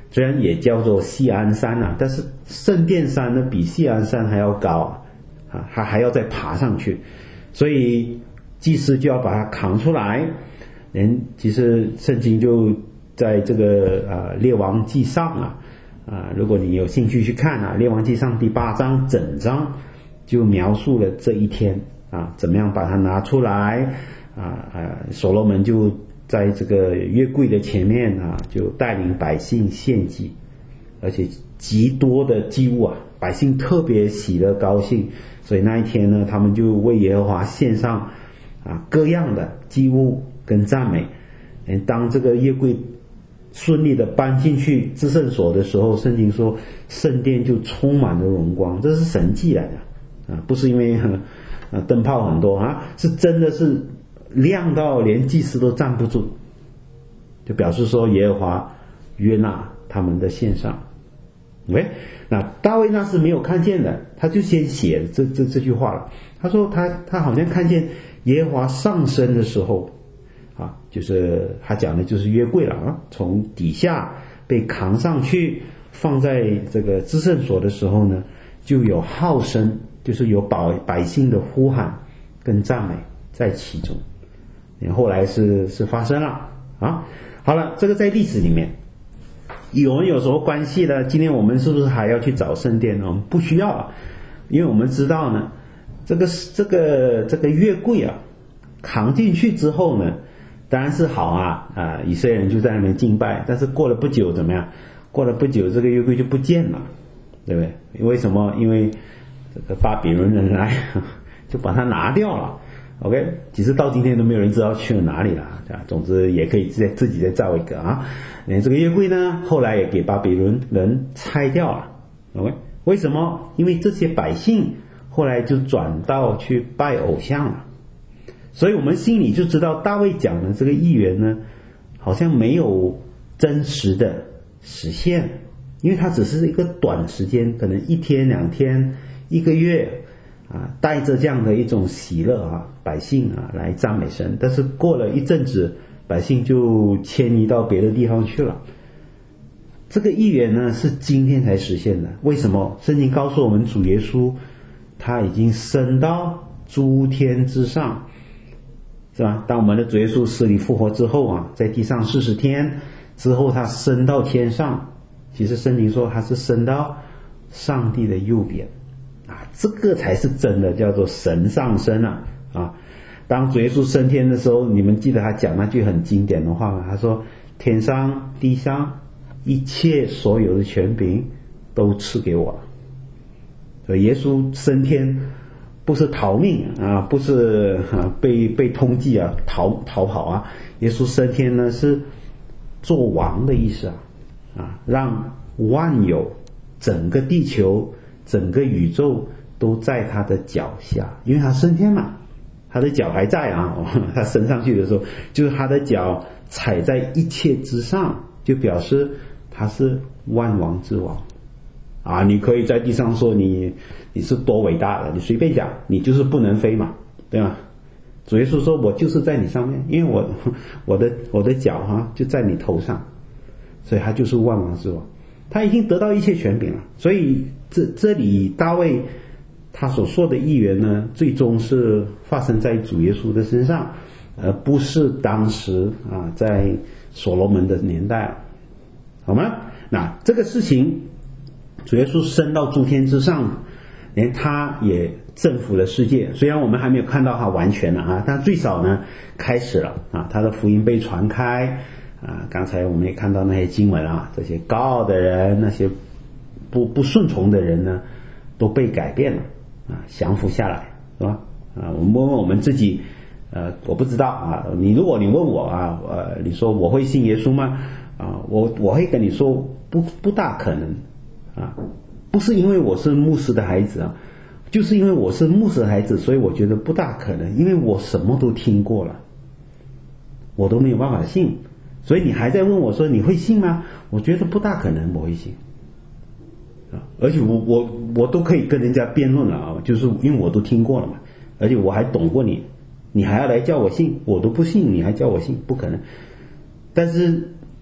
虽然也叫做锡安山啊，但是圣殿山呢比锡安山还要高啊，还要再爬上去，所以祭司就要把它扛出来。其实圣经就在这个列王纪上如果你有兴趣去看列王纪上第8章整章就描述了这一天怎么样把它拿出来所罗门就在这个约柜的前面就带领百姓献祭，而且极多的祭物百姓特别喜乐高兴，所以那一天呢，他们就为耶和华献上各样的祭物跟赞美。当这个约柜顺利的搬进去至圣所的时候，圣经说圣殿就充满了荣光，这是神迹来的不是因为灯泡很多是真的是亮到连祭司都站不住，就表示说耶和华约纳他们的献上。OK， 那大卫那是没有看见的，他就先写这句话了。他说他好像看见耶和华上升的时候就是他讲的就是约柜了从底下被扛上去放在这个至圣所的时候呢，就有号声，就是有百姓的呼喊跟赞美在其中。后来是发生了好了，这个在历史里面我们有什么关系呢？今天我们是不是还要去找圣殿呢？我们不需要因为我们知道呢，这个约柜扛进去之后呢，当然是好以色列人就在那边敬拜，但是过了不久怎么样？过了不久这个约柜就不见了，对不对？为什么？因为这个巴比伦人来就把它拿掉了。OK， 其实到今天都没有人知道去了哪里了总之也可以自己再造一个这个约柜呢后来也给巴比伦人拆掉了。 OK， 为什么？因为这些百姓后来就转到去拜偶像了。所以我们心里就知道大卫讲的这个预言呢好像没有真实的实现，因为它只是一个短时间，可能1天2天1个月带着这样的一种喜乐百姓来赞美神，但是过了一阵子百姓就迁移到别的地方去了。这个预言呢是今天才实现的。为什么？圣经告诉我们主耶稣他已经升到诸天之上，是吧？当我们的主耶稣死里复活之后在地上40天之后他升到天上，其实圣经说他是升到上帝的右边这个才是真的叫做神上升当主耶稣升天的时候，你们记得他讲那句很经典的话吗？他说天上地上一切所有的权柄都赐给我了。所以耶稣升天不是逃命不是被通缉逃跑耶稣升天呢是做王的意思让万有整个地球整个宇宙都在他的脚下，因为他升天嘛，他的脚还在他升上去的时候就是他的脚踩在一切之上，就表示他是万王之王你可以在地上说你是多伟大的，你随便讲，你就是不能飞嘛，对吧？主耶稣说我就是在你上面，因为我的脚就在你头上，所以他就是万王之王，他已经得到一切权柄了。所以这里大卫他所说的预言呢，最终是发生在主耶稣的身上，而不是当时在所罗门的年代好吗？那这个事情主耶稣升到诸天之上，连他也征服了世界。虽然我们还没有看到他完全但最少呢开始了他的福音被传开刚才我们也看到那些经文这些高傲的人，那些不顺从的人呢都被改变了降服下来，是吧？我们问问我们自己我不知道如果你问我你说我会信耶稣吗？我会跟你说不大可能不是因为我是牧师的孩子就是因为我是牧师的孩子，所以我觉得不大可能，因为我什么都听过了，我都没有办法信。所以你还在问我说你会信吗？我觉得不大可能我会信而且我都可以跟人家辩论了就是因为我都听过了嘛，而且我还懂过你还要来叫我信，我都不信你还叫我信，不可能。但是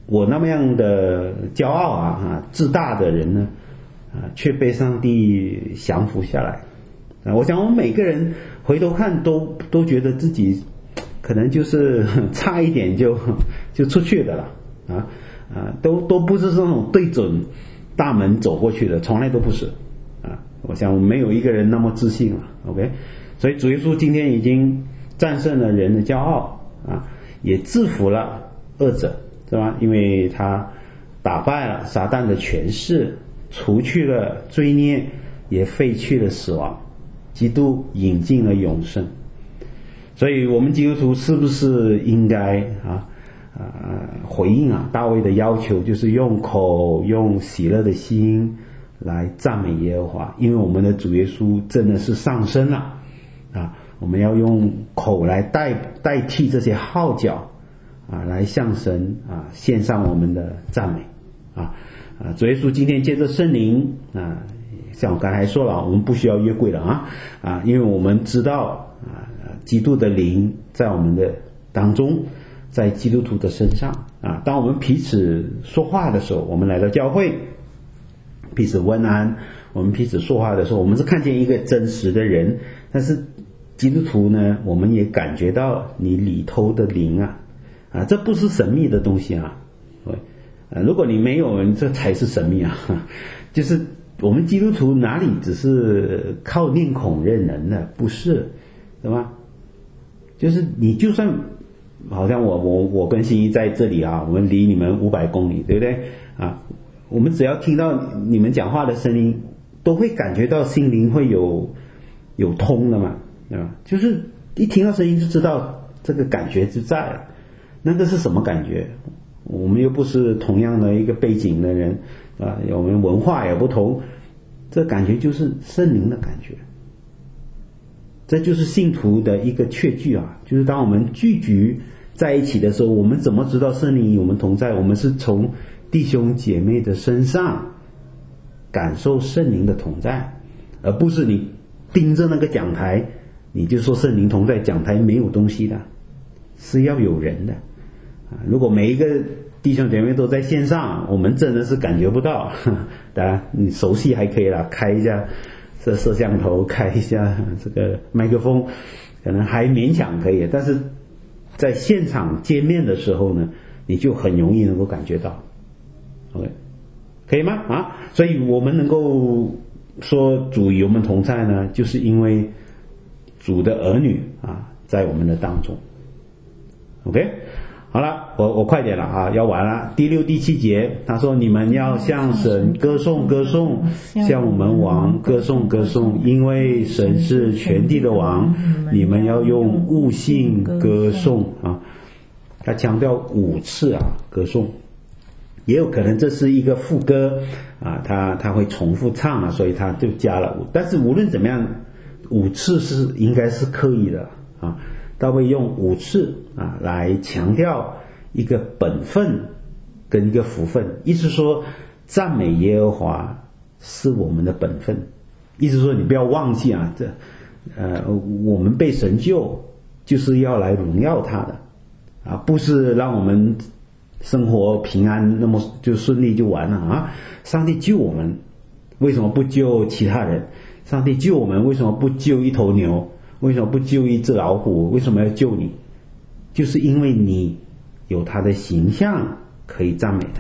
我那么样的骄傲自大的人呢却被上帝降服下来我想我们每个人回头看都觉得自己可能就是差一点就出去的了都不是那种对准大门走过去的，从来都不是我想没有一个人那么自信了 OK， 所以主耶稣今天已经战胜了人的骄傲也制服了恶者，是吧？因为他打败了撒旦的权势，除去了罪孽，也废去了死亡，基督引进了永生。所以我们基督徒是不是应该回应大卫的要求，就是用口用喜乐的心来赞美耶和华，因为我们的主耶稣真的是上升了我们要用口来代替这些号角来向神献上我们的赞美主耶稣今天借着圣灵像我刚才说了，我们不需要约柜了因为我们知道基督的灵在我们的当中，在基督徒的身上当我们彼此说话的时候，我们来到教会彼此问安，我们彼此说话的时候，我们是看见一个真实的人，但是基督徒呢，我们也感觉到你里头的灵这不是神秘的东西如果你没有，这才是神秘就是我们基督徒哪里只是靠念孔认人的，不是，对吧？就是你就算好像我跟心怡在这里我们离你们500公里，对不对我们只要听到你们讲话的声音，都会感觉到心灵会有通的嘛，对吧？就是一听到声音就知道这个感觉就在了。那个是什么感觉？我们又不是同样的一个背景的人我们文化也不同，这感觉就是圣灵的感觉。这就是信徒的一个确据就是当我们聚集在一起的时候，我们怎么知道圣灵与我们同在？我们是从弟兄姐妹的身上感受圣灵的同在，而不是你盯着那个讲台你就说圣灵同在，讲台没有东西的，是要有人的如果每一个弟兄姐妹都在线上，我们真的是感觉不到当然你熟悉还可以啦，开一下这摄像头，开一下这个麦克风，可能还勉强可以，但是在现场见面的时候呢，你就很容易能够感觉到 OK， 可以吗所以我们能够说主与我们同在呢，就是因为主的儿女在我们的当中 OK。好了，我快点了要完了。第6、第7节，他说你们要向神歌颂歌颂，向我们王歌颂歌颂，因为神是全地的王，你们要用悟性歌颂他强调5次歌颂，也有可能这是一个副歌他会重复唱所以他就加了5，但是无论怎么样5次是应该是刻意的他会用5次来强调一个本分跟一个福分，意思说赞美耶和华是我们的本分，意思说你不要忘记我们被神救就是要来荣耀他的不是让我们生活平安那么就顺利就完了上帝救我们为什么不救其他人？上帝救我们为什么不救一头牛？为什么不救一只老虎？为什么要救你？就是因为你有他的形象可以赞美他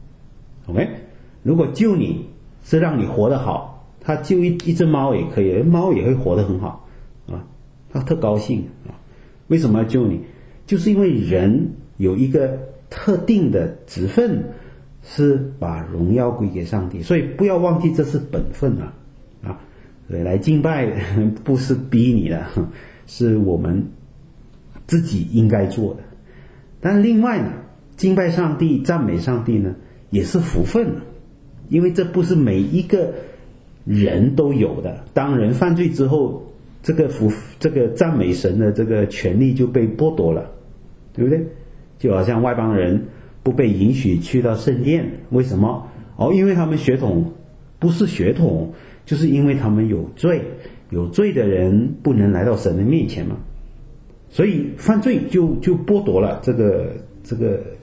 OK， 如果救你是让你活得好，他救一只猫也可以，猫也会活得很好他特高兴为什么要救你？就是因为人有一个特定的职分是把荣耀归给上帝，所以不要忘记这是本分对，来敬拜不是逼你的，是我们自己应该做的。但是另外呢，敬拜上帝赞美上帝呢也是福分因为这不是每一个人都有的。当人犯罪之后，这个赞美神的这个权利就被剥夺了，对不对？就好像外邦人不被允许去到圣殿，为什么？因为他们血统不是血统，就是因为他们有罪，有罪的人不能来到神的面前嘛，所以犯罪就剥夺了这个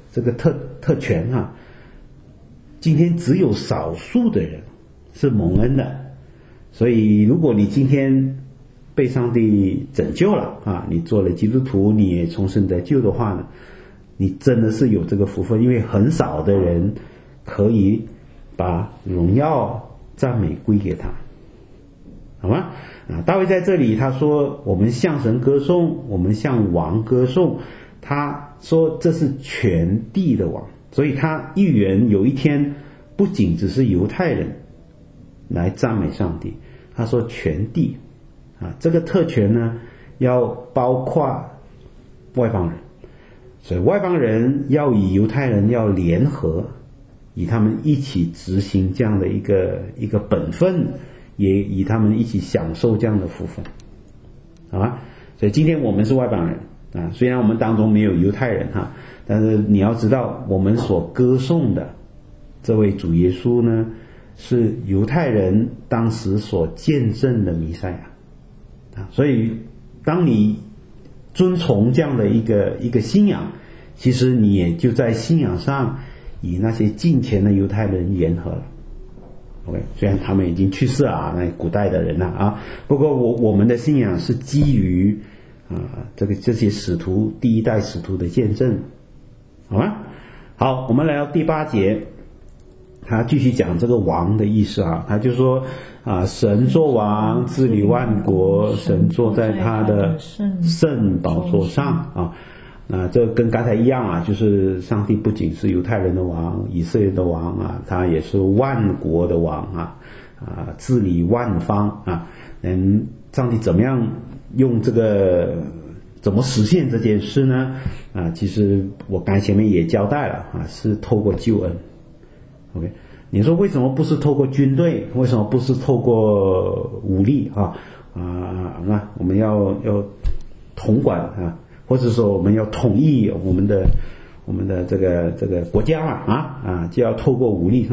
这个特权啊，今天只有少数的人是蒙恩的。所以如果你今天被上帝拯救了啊，你做了基督徒，你也重生得救的话呢，你真的是有这个福分，因为很少的人可以把荣耀赞美归给他，好吗？大卫在这里他说我们向神歌颂，我们向王歌颂，他说这是全地的王，所以他预言有一天不仅只是犹太人来赞美上帝，他说全地啊，这个特权呢要包括外邦人，所以外邦人要与犹太人要联合，与他们一起执行这样的一个本分，也与他们一起享受这样的福分，好吧？所以今天我们是外邦人啊，虽然我们当中没有犹太人哈，但是你要知道我们所歌颂的这位主耶稣呢，是犹太人当时所见证的弥赛亚啊，所以当你遵从这样的一个信仰，其实你也就在信仰上与那些近前的犹太人联合了。OK， 虽然他们已经去世了，那古代的人了啊，不过我们的信仰是基于这些使徒第一代使徒的见证，好吗？好，我们来到第8节，他继续讲这个王的意思啊，他就说神作王治理万国，神坐在他的圣宝座上啊。那这跟刚才一样啊，就是上帝不仅是犹太人的王，以色列的王啊，他也是万国的王治理万方啊。上帝怎么样用这个怎么实现这件事呢？其实我刚才前面也交代了是透过救恩。OK， 你说为什么不是透过军队？为什么不是透过武力那我们要统管或者说我们要统一我们的这个国家就要透过武力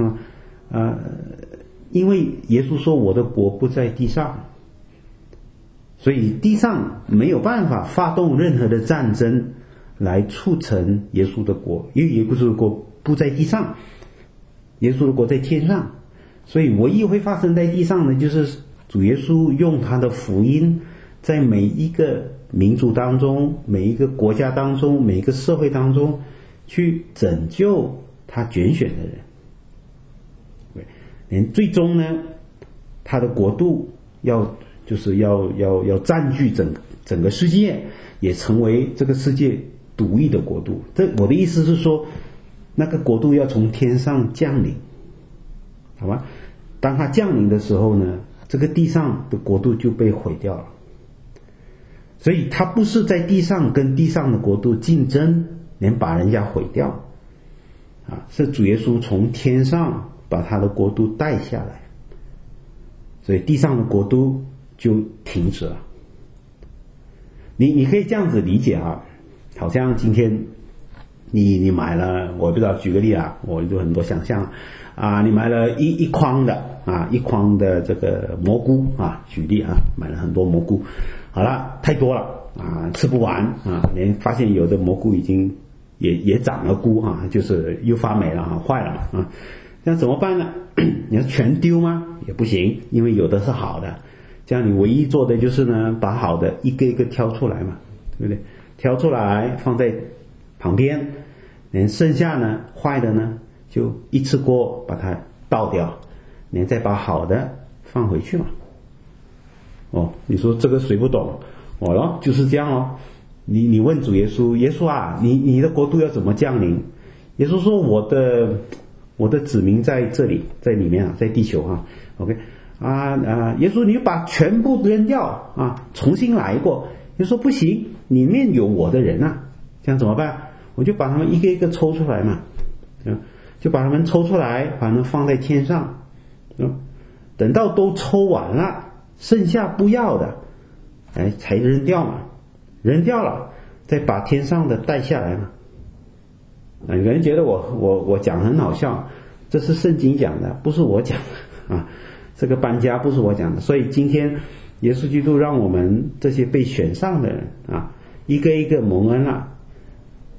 因为耶稣说我的国不在地上，所以地上没有办法发动任何的战争来促成耶稣的国，因为耶稣的国不在地上，耶稣的国在天上，所以唯一会发生在地上的就是主耶稣用他的福音在每一个民族当中，每一个国家当中，每一个社会当中去拯救他拣选的人。连最终呢，他的国度要占据整个世界，也成为这个世界独一的国度。我的意思是说，那个国度要从天上降临，好吧？当他降临的时候呢，这个地上的国度就被毁掉了。所以他不是在地上跟地上的国度竞争，连把人家毁掉是主耶稣从天上把他的国度带下来，所以地上的国度就停止了。你可以这样子理解好像今天你买了，我不知道，举个例我有很多想象你买了一筐的这个蘑菇举例买了很多蘑菇，好了，太多了吃不完连发现有的蘑菇已经也长了菇就是又发霉了坏了嘛那怎么办呢？你要全丢吗？也不行，因为有的是好的，这样你唯一做的就是呢，把好的一个一个挑出来嘛，对不对？挑出来放在旁边，连剩下呢坏的呢就一次过把它倒掉，你再把好的放回去嘛。你说这个谁不懂？就是这样你问主耶稣，耶稣你的国度要怎么降临？耶稣说我的子民在这里，在里面在地球OK 耶稣你把全部扔掉重新来过。耶稣说不行，里面有我的人这样怎么办？我就把他们一个一个抽出来嘛，就把他们抽出来，把他们放在天上，等到都抽完了，剩下不要的才扔掉嘛，扔掉了再把天上的带下来嘛。有人觉得我讲很好笑，这是圣经讲的，不是我讲的这个搬家不是我讲的。所以今天耶稣基督让我们这些被选上的人一个一个蒙恩了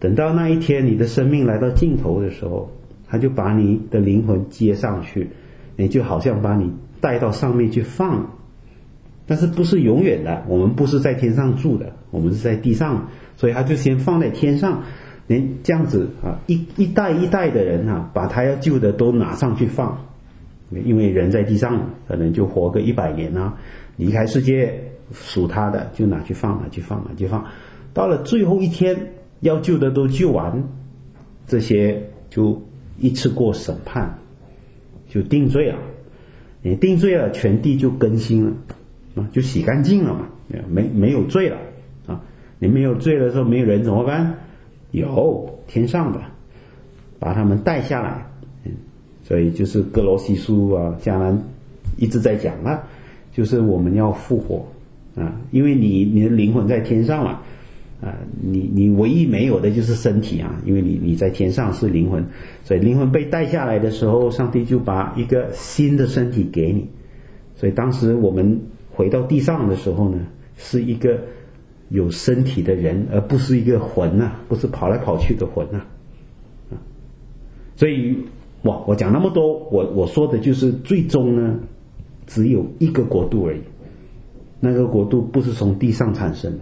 等到那一天你的生命来到尽头的时候，他就把你的灵魂接上去，你就好像把你带到上面去放。但是不是永远的，我们不是在天上住的，我们是在地上，所以他就先放在天上，连这样子啊，一代一代的人啊，把他要救的都拿上去放。因为人在地上可能就活个100年啊，离开世界属他的就拿去放，到了最后一天要救的都救完，这些就一次过审判，就定罪了。你定罪了，全地就更新了啊，就洗干净了嘛，没有罪了啊。你没有罪的时候，没有人怎么办？有天上的把他们带下来。所以就是哥罗西书啊，将来一直在讲啊，就是我们要复活啊，因为你的灵魂在天上了啊，你唯一没有的就是身体啊，因为你在天上是灵魂，所以灵魂被带下来的时候，上帝就把一个新的身体给你。所以当时我们回到地上的时候呢，是一个有身体的人，而不是一个魂啊，不是跑来跑去的魂啊。所以我讲那么多，我说的就是最终呢，只有一个国度而已。那个国度不是从地上产生的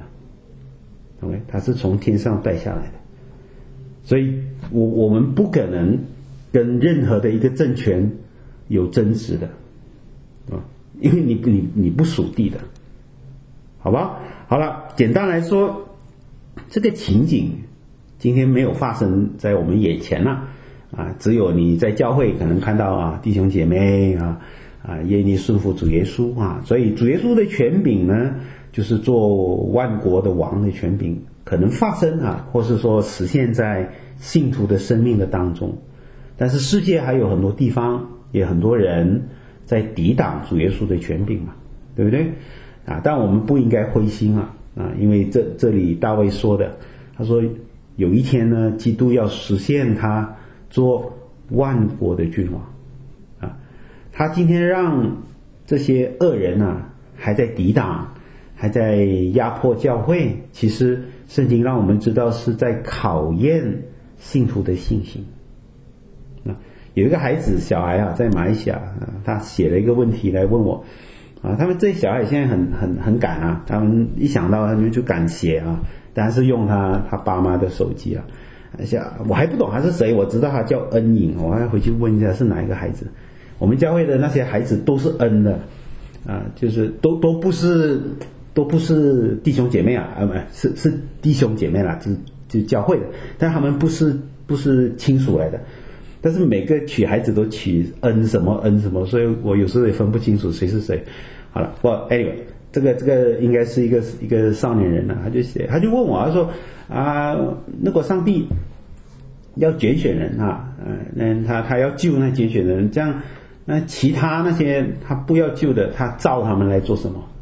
，OK， 它是从天上带下来的。所以我们不可能跟任何的一个政权有争执的，啊，因为你不属地的，好吧？好了，简单来说，这个情景今天没有发生在我们眼前了。只有你在教会可能看到啊，弟兄姐妹愿意顺服主耶稣啊，所以主耶稣的权柄呢，就是做万国的王的权柄，可能发生啊，或是说实现在信徒的生命的当中。但是世界还有很多地方，也很多人在抵挡主耶稣的权柄嘛，对不对啊？但我们不应该灰心啊，因为这里大卫说的，他说有一天呢，基督要实现他做万国的君王啊！他今天让这些恶人啊还在抵挡，还在压迫教会，其实圣经让我们知道是在考验信徒的信心。有一个小孩啊，在马来西亚他写了一个问题来问我啊，他们这些小孩现在很敢啊，他们一想到他们就敢写啊，但是用他爸妈的手机啊。我还不懂他是谁，我知道他叫恩颖，我还回去问一下是哪一个孩子。我们教会的那些孩子都是恩的就是都不是弟兄姐妹是弟兄姐妹啦，就教会的，但他们不是亲属来的。但是每个取孩子都取恩什么，所以我有时候也分不清楚谁是谁。好了，anyway， 这个应该是一个少年人他就问我，他说如果上帝要拣选人他要救那拣选的人，这样那其他那些他不要救的，他造他们来做什么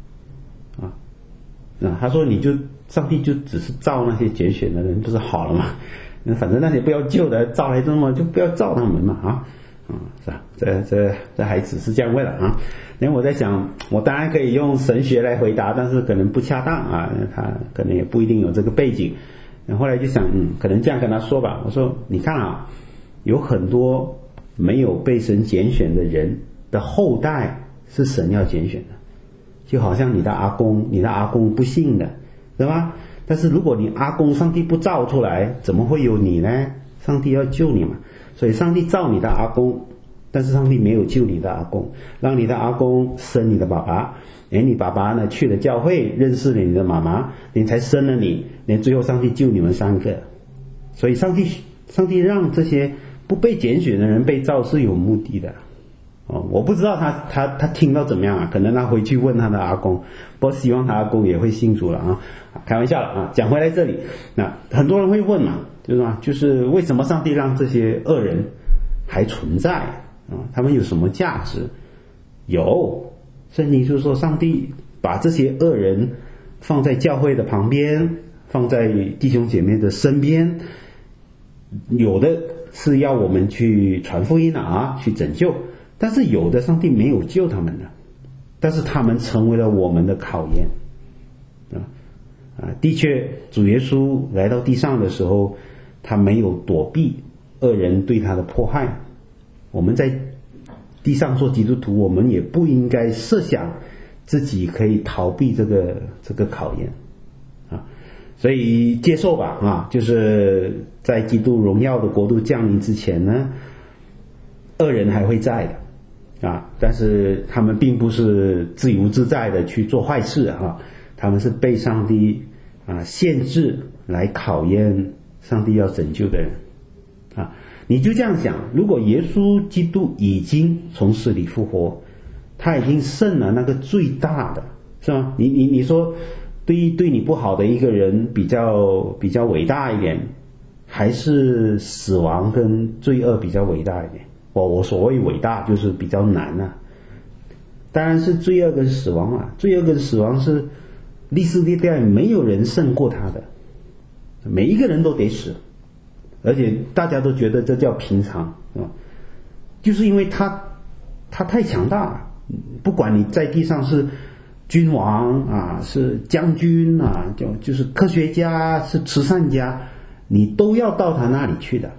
他说上帝就只是造那些拣选的人不是好了吗？反正那些不要救的造来做嘛，就不要造他们嘛是吧？这孩子是这样问的因为我在想，我当然可以用神学来回答，但是可能不恰当他可能也不一定有这个背景。后来就想可能这样跟他说吧，我说你看有很多没有被神拣选的人的后代是神要拣选的，就好像你的阿公不信的，对吧？但是如果你阿公上帝不造出来，怎么会有你呢？上帝要救你嘛，所以上帝造你的阿公，但是上帝没有救你的阿公，让你的阿公生你的爸爸，你爸爸呢去了教会，认识了你的妈妈，你才生了你，最后上帝救你们3个。所以上帝让这些不被拣选的人被造是有目的的我不知道他听到怎么样可能他回去问他的阿公，不过希望他阿公也会信主了开玩笑了讲回来这里，那很多人会问嘛，就是为什么上帝让这些恶人还存在他们有什么价值？有，圣经就是说上帝把这些恶人放在教会的旁边，放在弟兄姐妹的身边，有的是要我们去传福音去拯救，但是有的上帝没有救他们的，但是他们成为了我们的考验的确主耶稣来到地上的时候， 他没有躲避恶人对他的迫害。我们在地上做基督徒，我们也不应该设想自己可以逃避这个考验啊。所以接受吧啊，就是在基督荣耀的国度降临之前呢，恶人还会在的啊，但是他们并不是自由自在的去做坏事啊，他们是被上帝限制来考验上帝要拯救的人啊。你就这样想，如果耶稣基督已经从死里复活，他已经胜了那个最大的，是吗？你说对你不好的一个人比较伟大一点，还是死亡跟罪恶比较伟大一点？我所谓伟大就是比较难啊。当然是罪恶跟死亡啊，罪恶跟死亡是历史历代没有人胜过他的，每一个人都得死，而且大家都觉得这叫平常就是因为他太强大了，不管你在地上是君王啊，是将军啊，就是科学家，是慈善家，你都要到他那里去的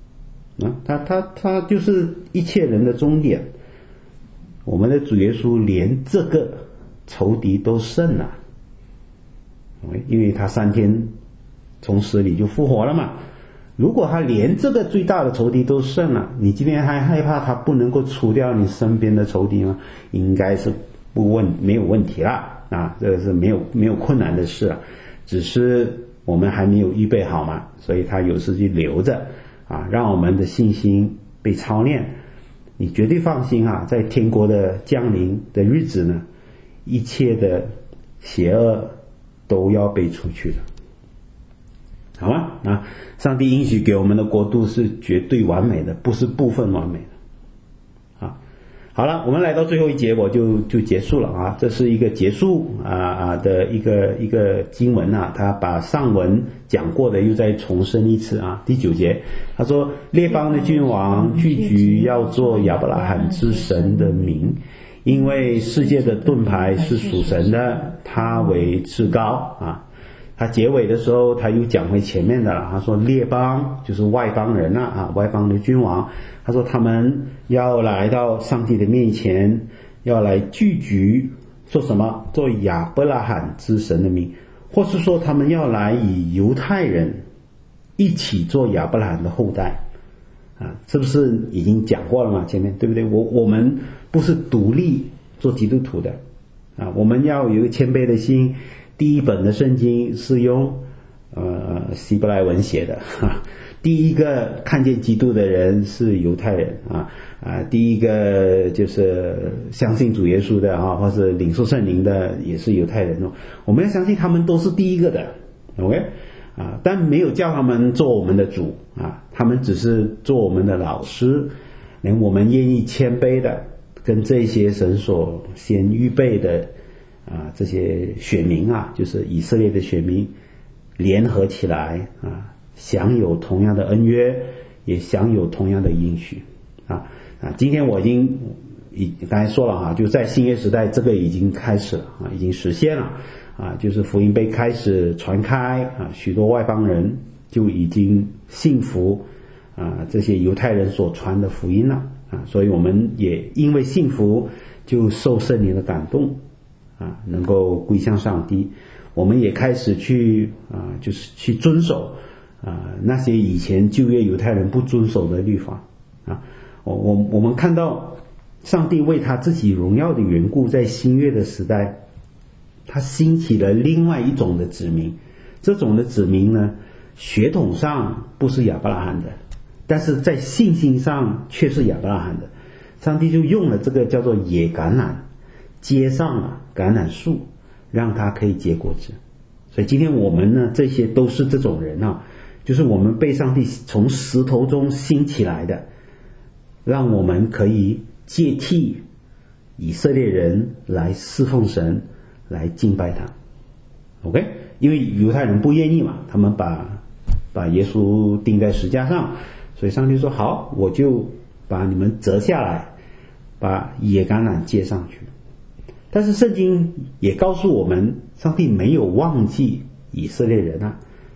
他就是一切人的终点。我们的主耶稣连这个仇敌都胜了，因为他3天从死里就复活了嘛。如果他连这个最大的仇敌都胜了，你今天还害怕他不能够除掉你身边的仇敌吗？应该是没有问题啦啊，这个是没有困难的事啊，只是我们还没有预备好嘛，所以他有时就留着啊，让我们的信心被操练。你绝对放心啊，在天国的降临的日子呢，一切的邪恶都要被除去的，好吗？啊，上帝应许给我们的国度是绝对完美的，不是部分完美的。好了，我们来到最后一节，我就结束了啊。这是一个结束的一个经文啊，他把上文讲过的又再重申一次啊。第9节，他说列邦的君王聚集要做亚伯拉罕之神的名，因为世界的盾牌是属神的，他为至高啊。他结尾的时候他又讲回前面的了，他说列邦就是外邦人外邦的君王，他说他们要来到上帝的面前，要来聚集做什么？做亚伯拉罕之神的名，或是说他们要来与犹太人一起做亚伯拉罕的后代是不是已经讲过了嘛？前面对不对？我们不是独立做基督徒的我们要有一个谦卑的心。第一本的圣经是用希伯来文写的第一个看见基督的人是犹太人第一个就是相信主耶稣的或是领受圣灵的也是犹太人我们要相信他们都是第一个的 OK 但没有叫他们做我们的主他们只是做我们的老师，连我们愿意谦卑的跟这些神所先预备的这些选民就是以色列的选民联合起来享有同样的恩约，也享有同样的应许今天我刚才说了就在新约时代这个已经开始了已经实现了就是福音被开始传开许多外邦人就已经信服这些犹太人所传的福音了所以我们也因为信服就受圣灵的感动能够归向上帝，我们也开始就是去遵守那些以前旧约犹太人不遵守的律法我们看到上帝为他自己荣耀的缘故，在新约的时代，他兴起了另外一种的子民。这种的子民呢，血统上不是亚伯拉罕的，但是在信心上却是亚伯拉罕的。上帝就用了这个叫做野橄榄，接上了橄榄树，让它可以结果子。所以今天我们呢，这些都是这种人就是我们被上帝从石头中兴起来的，让我们可以接替以色列人来侍奉神，来敬拜他。 OK， 因为犹太人不愿意嘛，他们把耶稣钉在石架上，所以上帝说好，我就把你们折下来，把野橄榄接上去。但是圣经也告诉我们，上帝没有忘记以色列人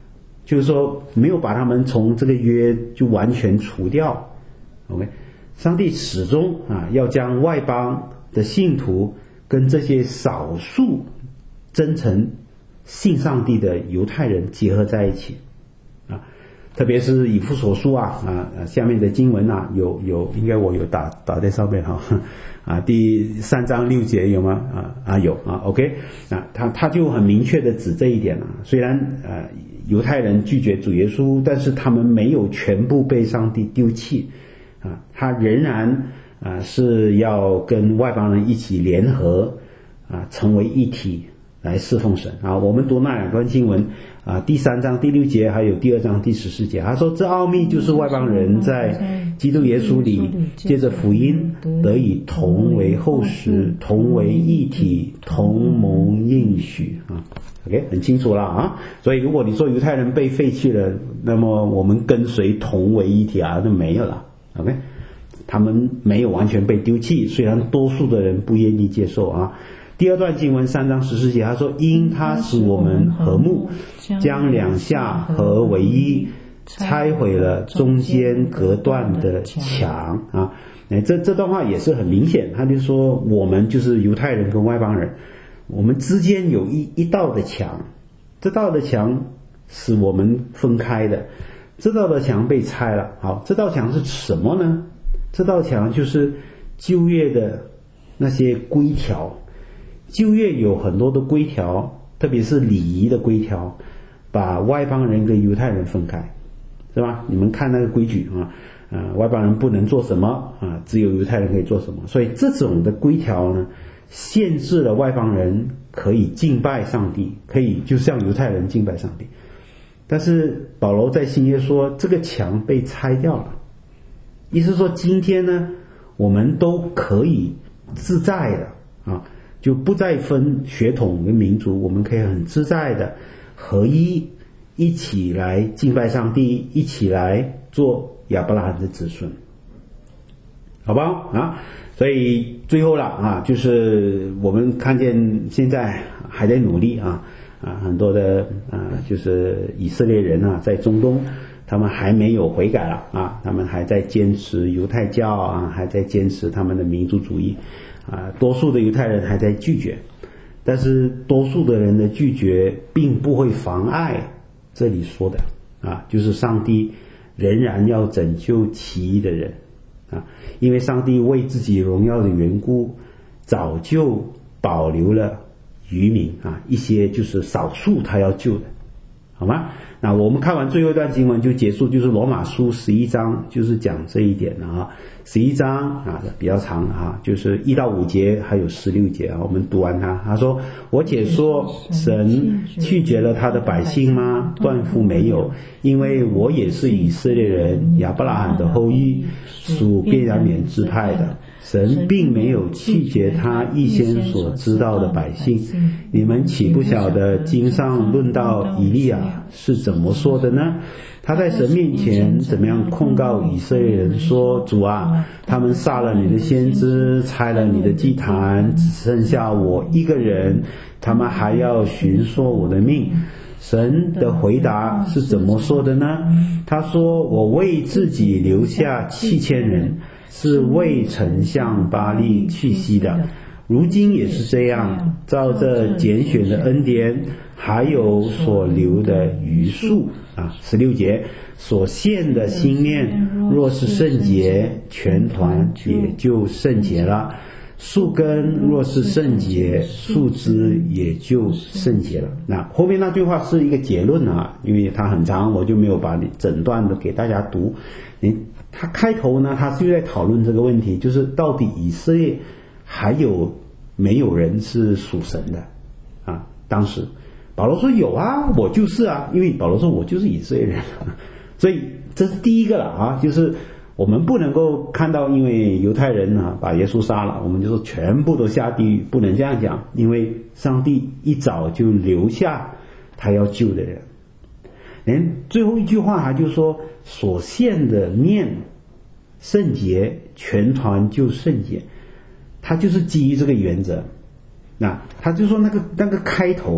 就是说没有把他们从这个约就完全除掉。OK， 上帝始终要将外邦的信徒跟这些少数真诚信上帝的犹太人结合在一起特别是以弗所书下面的经文有应该我有打在上面第3章6节有吗？有OK， 他就很明确的指这一点虽然犹太人拒绝主耶稣，但是他们没有全部被上帝丢弃他仍然是要跟外邦人一起联合成为一体来侍奉神我们读那2段经文第3章第6节还有第2章第14节，他说这奥秘就是外邦人在基督耶稣里借着福音得以同为后嗣，同为一体，同蒙应许OK， 很清楚了所以如果你说犹太人被废弃了，那么我们跟随同为一体那没有了OK， 他们没有完全被丢弃，虽然多数的人不愿意接受第2段经文3章14节，他说因他使我们和睦，将两下合为一，拆毁了中间隔断的墙这段话也是很明显，他就说我们就是犹太人跟外邦人，我们之间有一道的墙，这道的墙使我们分开的，这道的墙被拆了。好，这道墙是什么呢？这道墙就是旧约的那些规条。旧约有很多的规条，特别是礼仪的规条，把外邦人跟犹太人分开，是吧？你们看那个规矩外邦人不能做什么只有犹太人可以做什么，所以这种的规条呢，限制了外邦人可以敬拜上帝，可以就像犹太人敬拜上帝。但是保罗在新约说这个墙被拆掉了，意思说今天呢我们都可以自在的就不再分血统跟民族，我们可以很自在的合一起来敬拜上帝，一起来做亚伯拉罕的子孙，好不好所以最后了就是我们看见现在还在努力很多的就是以色列人在中东他们还没有悔改了他们还在坚持犹太教还在坚持他们的民族主义多数的犹太人还在拒绝，但是多数的人的拒绝并不会妨碍这里说的就是上帝仍然要拯救其余的人因为上帝为自己荣耀的缘故早就保留了渔民一些就是少数他要救的，好吗？那我们看完最后一段经文就结束，就是罗马书11章就是讲这一点11章比较长就是1到5节还有16节我们读完他说我且说神拒绝了他的百姓吗？断乎没有，因为我也是以色列人，亚伯拉罕的后裔，属便雅悯支派的，神并没有拒绝他预先所知道的百姓。你们岂不晓得经上论到以利亚是怎么说的呢？他在神面前怎么样控告以色列人说，主啊，他们杀了你的先知，拆了你的祭坛，只剩下我一个人，他们还要寻索我的命。神的回答是怎么说的呢？他说，我为自己留下7000人，是为丞相巴力去息的，如今也是这样，照着拣选的恩典，还有所留的余数16节，所献的心念若是圣洁，全团也就圣洁了，树根若是圣洁，树枝也就圣洁了。那后面那句话是一个结论因为它很长，我就没有把整段都给大家读。他开头呢，他就在讨论这个问题，就是到底以色列还有没有人是属神的当时保罗说有我就是因为保罗说我就是以色列人所以这是第一个了就是我们不能够看到因为犹太人把耶稣杀了，我们就说全部都下地狱，不能这样讲，因为上帝一早就留下他要救的人。连最后一句话他就说所献的念圣洁，全团就圣洁，他就是基于这个原则。那他就说那个开头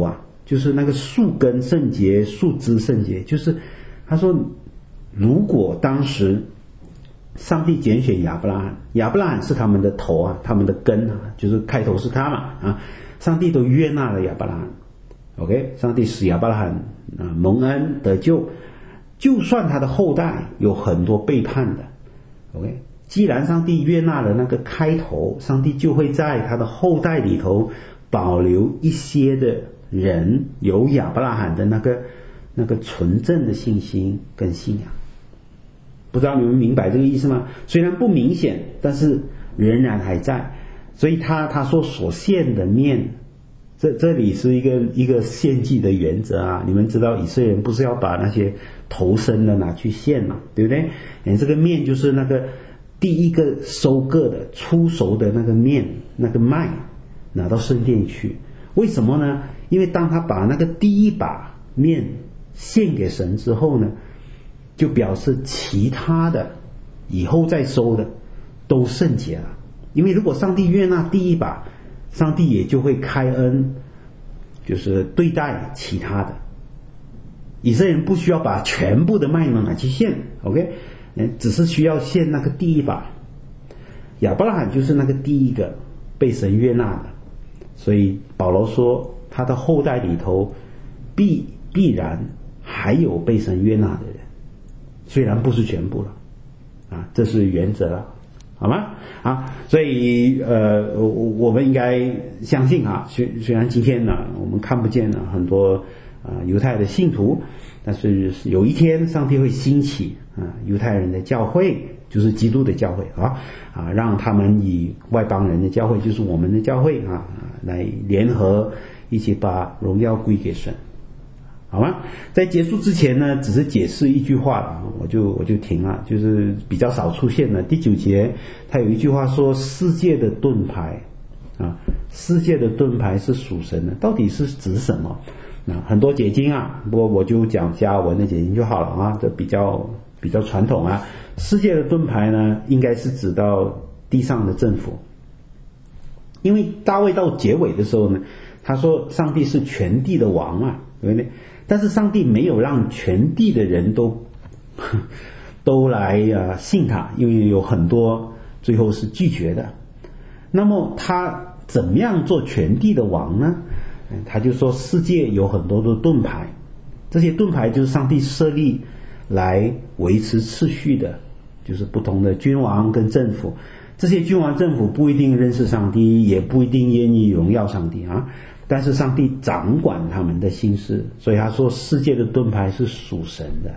就是那个树根圣洁，树枝圣洁，就是他说，如果当时上帝拣选亚伯拉罕，亚伯拉罕是他们的头啊，他们的根啊，就是开头是他嘛啊，上帝都悦纳了亚伯拉罕 ，OK， 上帝使亚伯拉罕蒙恩得救，就算他的后代有很多背叛的 ，OK， 既然上帝悦纳了那个开头，上帝就会在他的后代里头保留一些的人有亚伯拉罕的那个纯正的信心跟信仰。不知道你们明白这个意思吗？虽然不明显，但是仍然还在。所以他说所献的面，这里是一个献祭的原则啊。你们知道以色列人不是要把那些头生的拿去献嘛，对不对？这个面就是那个第一个收割的出熟的那个面，那个麦拿到圣殿去。为什么呢？因为当他把那个第一把面献给神之后呢，就表示其他的以后再收的都圣洁了。因为如果上帝悦纳第一把，上帝也就会开恩，就是对待其他的。以色列人不需要把全部的麦拿去献 ，OK， 只是需要献那个第一把。亚伯拉罕就是那个第一个被神悦纳的，所以保罗说他的后代里头必然还有被神悦纳的人，虽然不是全部了啊，这是原则了，好吗？啊，所以我们应该相信啊，虽然今天呢我们看不见了很多犹太的信徒，但是有一天上帝会兴起犹太人的教会，就是基督的教会让他们以外邦人的教会，就是我们的教会来联合一起把荣耀归给神。好吗？在结束之前呢，只是解释一句话了，我就停了，就是比较少出现了。第9节，他有一句话说：“世界的盾牌世界的盾牌是属神的，到底是指什么？”很多解经不过我就讲加尔文的解经就好了这比较传统世界的盾牌呢，应该是指到地上的政府，因为大卫到结尾的时候呢，他说上帝是全地的王对不对？但是上帝没有让全地的人都来信他，因为有很多最后是拒绝的。那么他怎么样做全地的王呢？他就说世界有很多的盾牌，这些盾牌就是上帝设立来维持秩序的，就是不同的君王跟政府。这些君王政府不一定认识上帝，也不一定愿意荣耀上帝但是上帝掌管他们的心思，所以他说世界的盾牌是属神的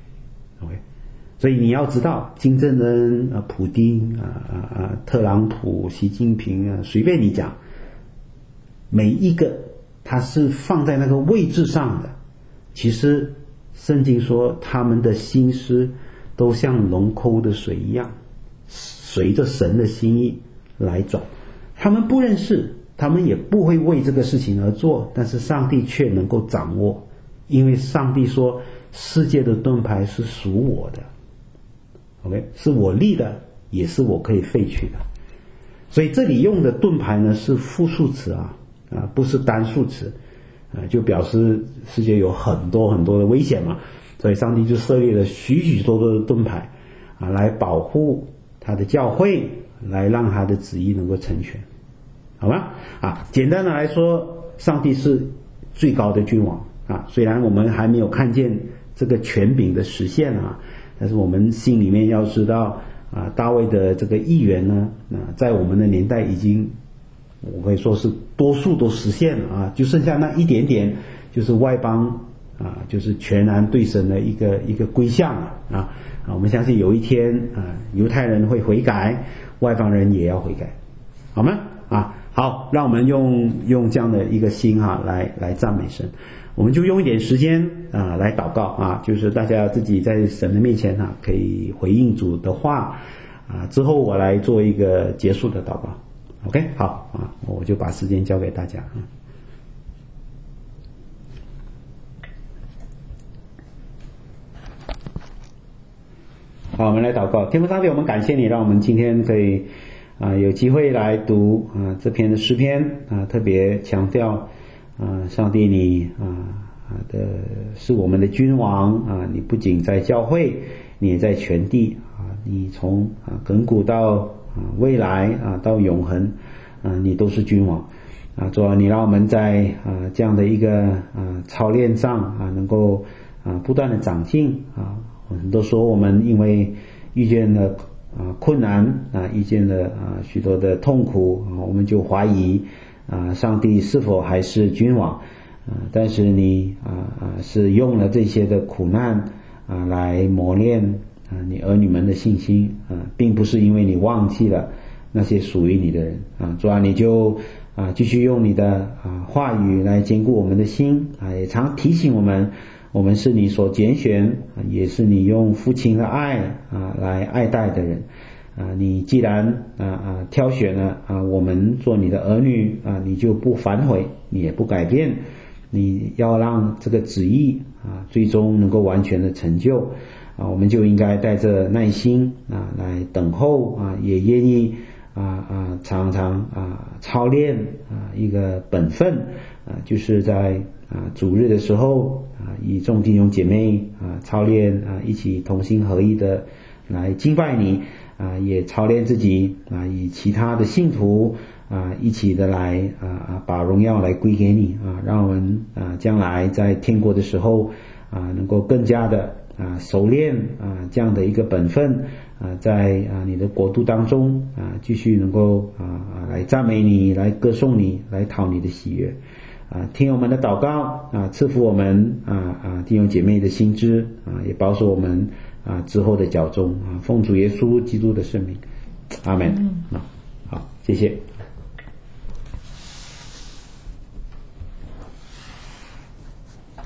OK， 所以你要知道金正恩普丁特朗普习近平随便你讲，每一个他是放在那个位置上的，其实圣经说他们的心思都像龙沟的水一样，随着神的心意来转。他们不认识，他们也不会为这个事情而做，但是上帝却能够掌握，因为上帝说世界的盾牌是属我的 OK， 是我立的，也是我可以废去的。所以这里用的盾牌呢是复数词不是单数词就表示世界有很多很多的危险嘛，所以上帝就设立了许许多多的盾牌来保护他的教会，来让他的旨意能够成全，好吗？简单的来说，上帝是最高的君王虽然我们还没有看见这个权柄的实现但是我们心里面要知道大卫的这个议员呢在我们的年代已经我可以说是多数都实现了就剩下那一点点，就是外邦就是全然对神的一个归向我们相信有一天犹太人会悔改，外邦人也要悔改，好吗？好，让我们用这样的一个心来赞美神。我们就用一点时间来祷告就是大家自己在神的面前可以回应主的话之后我来做一个结束的祷告。OK， 好我就把时间交给大家好，我们来祷告。天父上帝，我们感谢你，让我们今天可以有机会来读这篇的诗篇特别强调上帝你是我们的君王你不仅在教会，你也在全地你从亘古到未来到永恒你都是君王主啊，你让我们在这样的一个操练上能够不断的长进很多时候我们因为遇见了困难遇见了许多的痛苦我们就怀疑上帝是否还是君王但是你是用了这些的苦难来磨练你儿女们的信心并不是因为你忘记了那些属于你的人主啊，你就继续用你的话语来坚固我们的心也常提醒我们是你所拣选也是你用父亲的爱来爱戴的人你既然挑选了我们做你的儿女你就不反悔，你也不改变，你要让这个旨意最终能够完全的成就我们就应该带着耐心来等候也愿意常常操练一个本分就是在主日的时候以众弟兄姐妹操练一起同心合意的来敬拜你也操练自己以其他的信徒一起的来把荣耀来归给你让我们将来在天国的时候能够更加的熟练这样的一个本分在你的国度当中继续能够来赞美你，来歌颂你，来讨你的喜悦听我们的祷告赐福我们弟兄姐妹的心知也保守我们之后的脚踪奉主耶稣基督的圣名，阿们好，谢谢。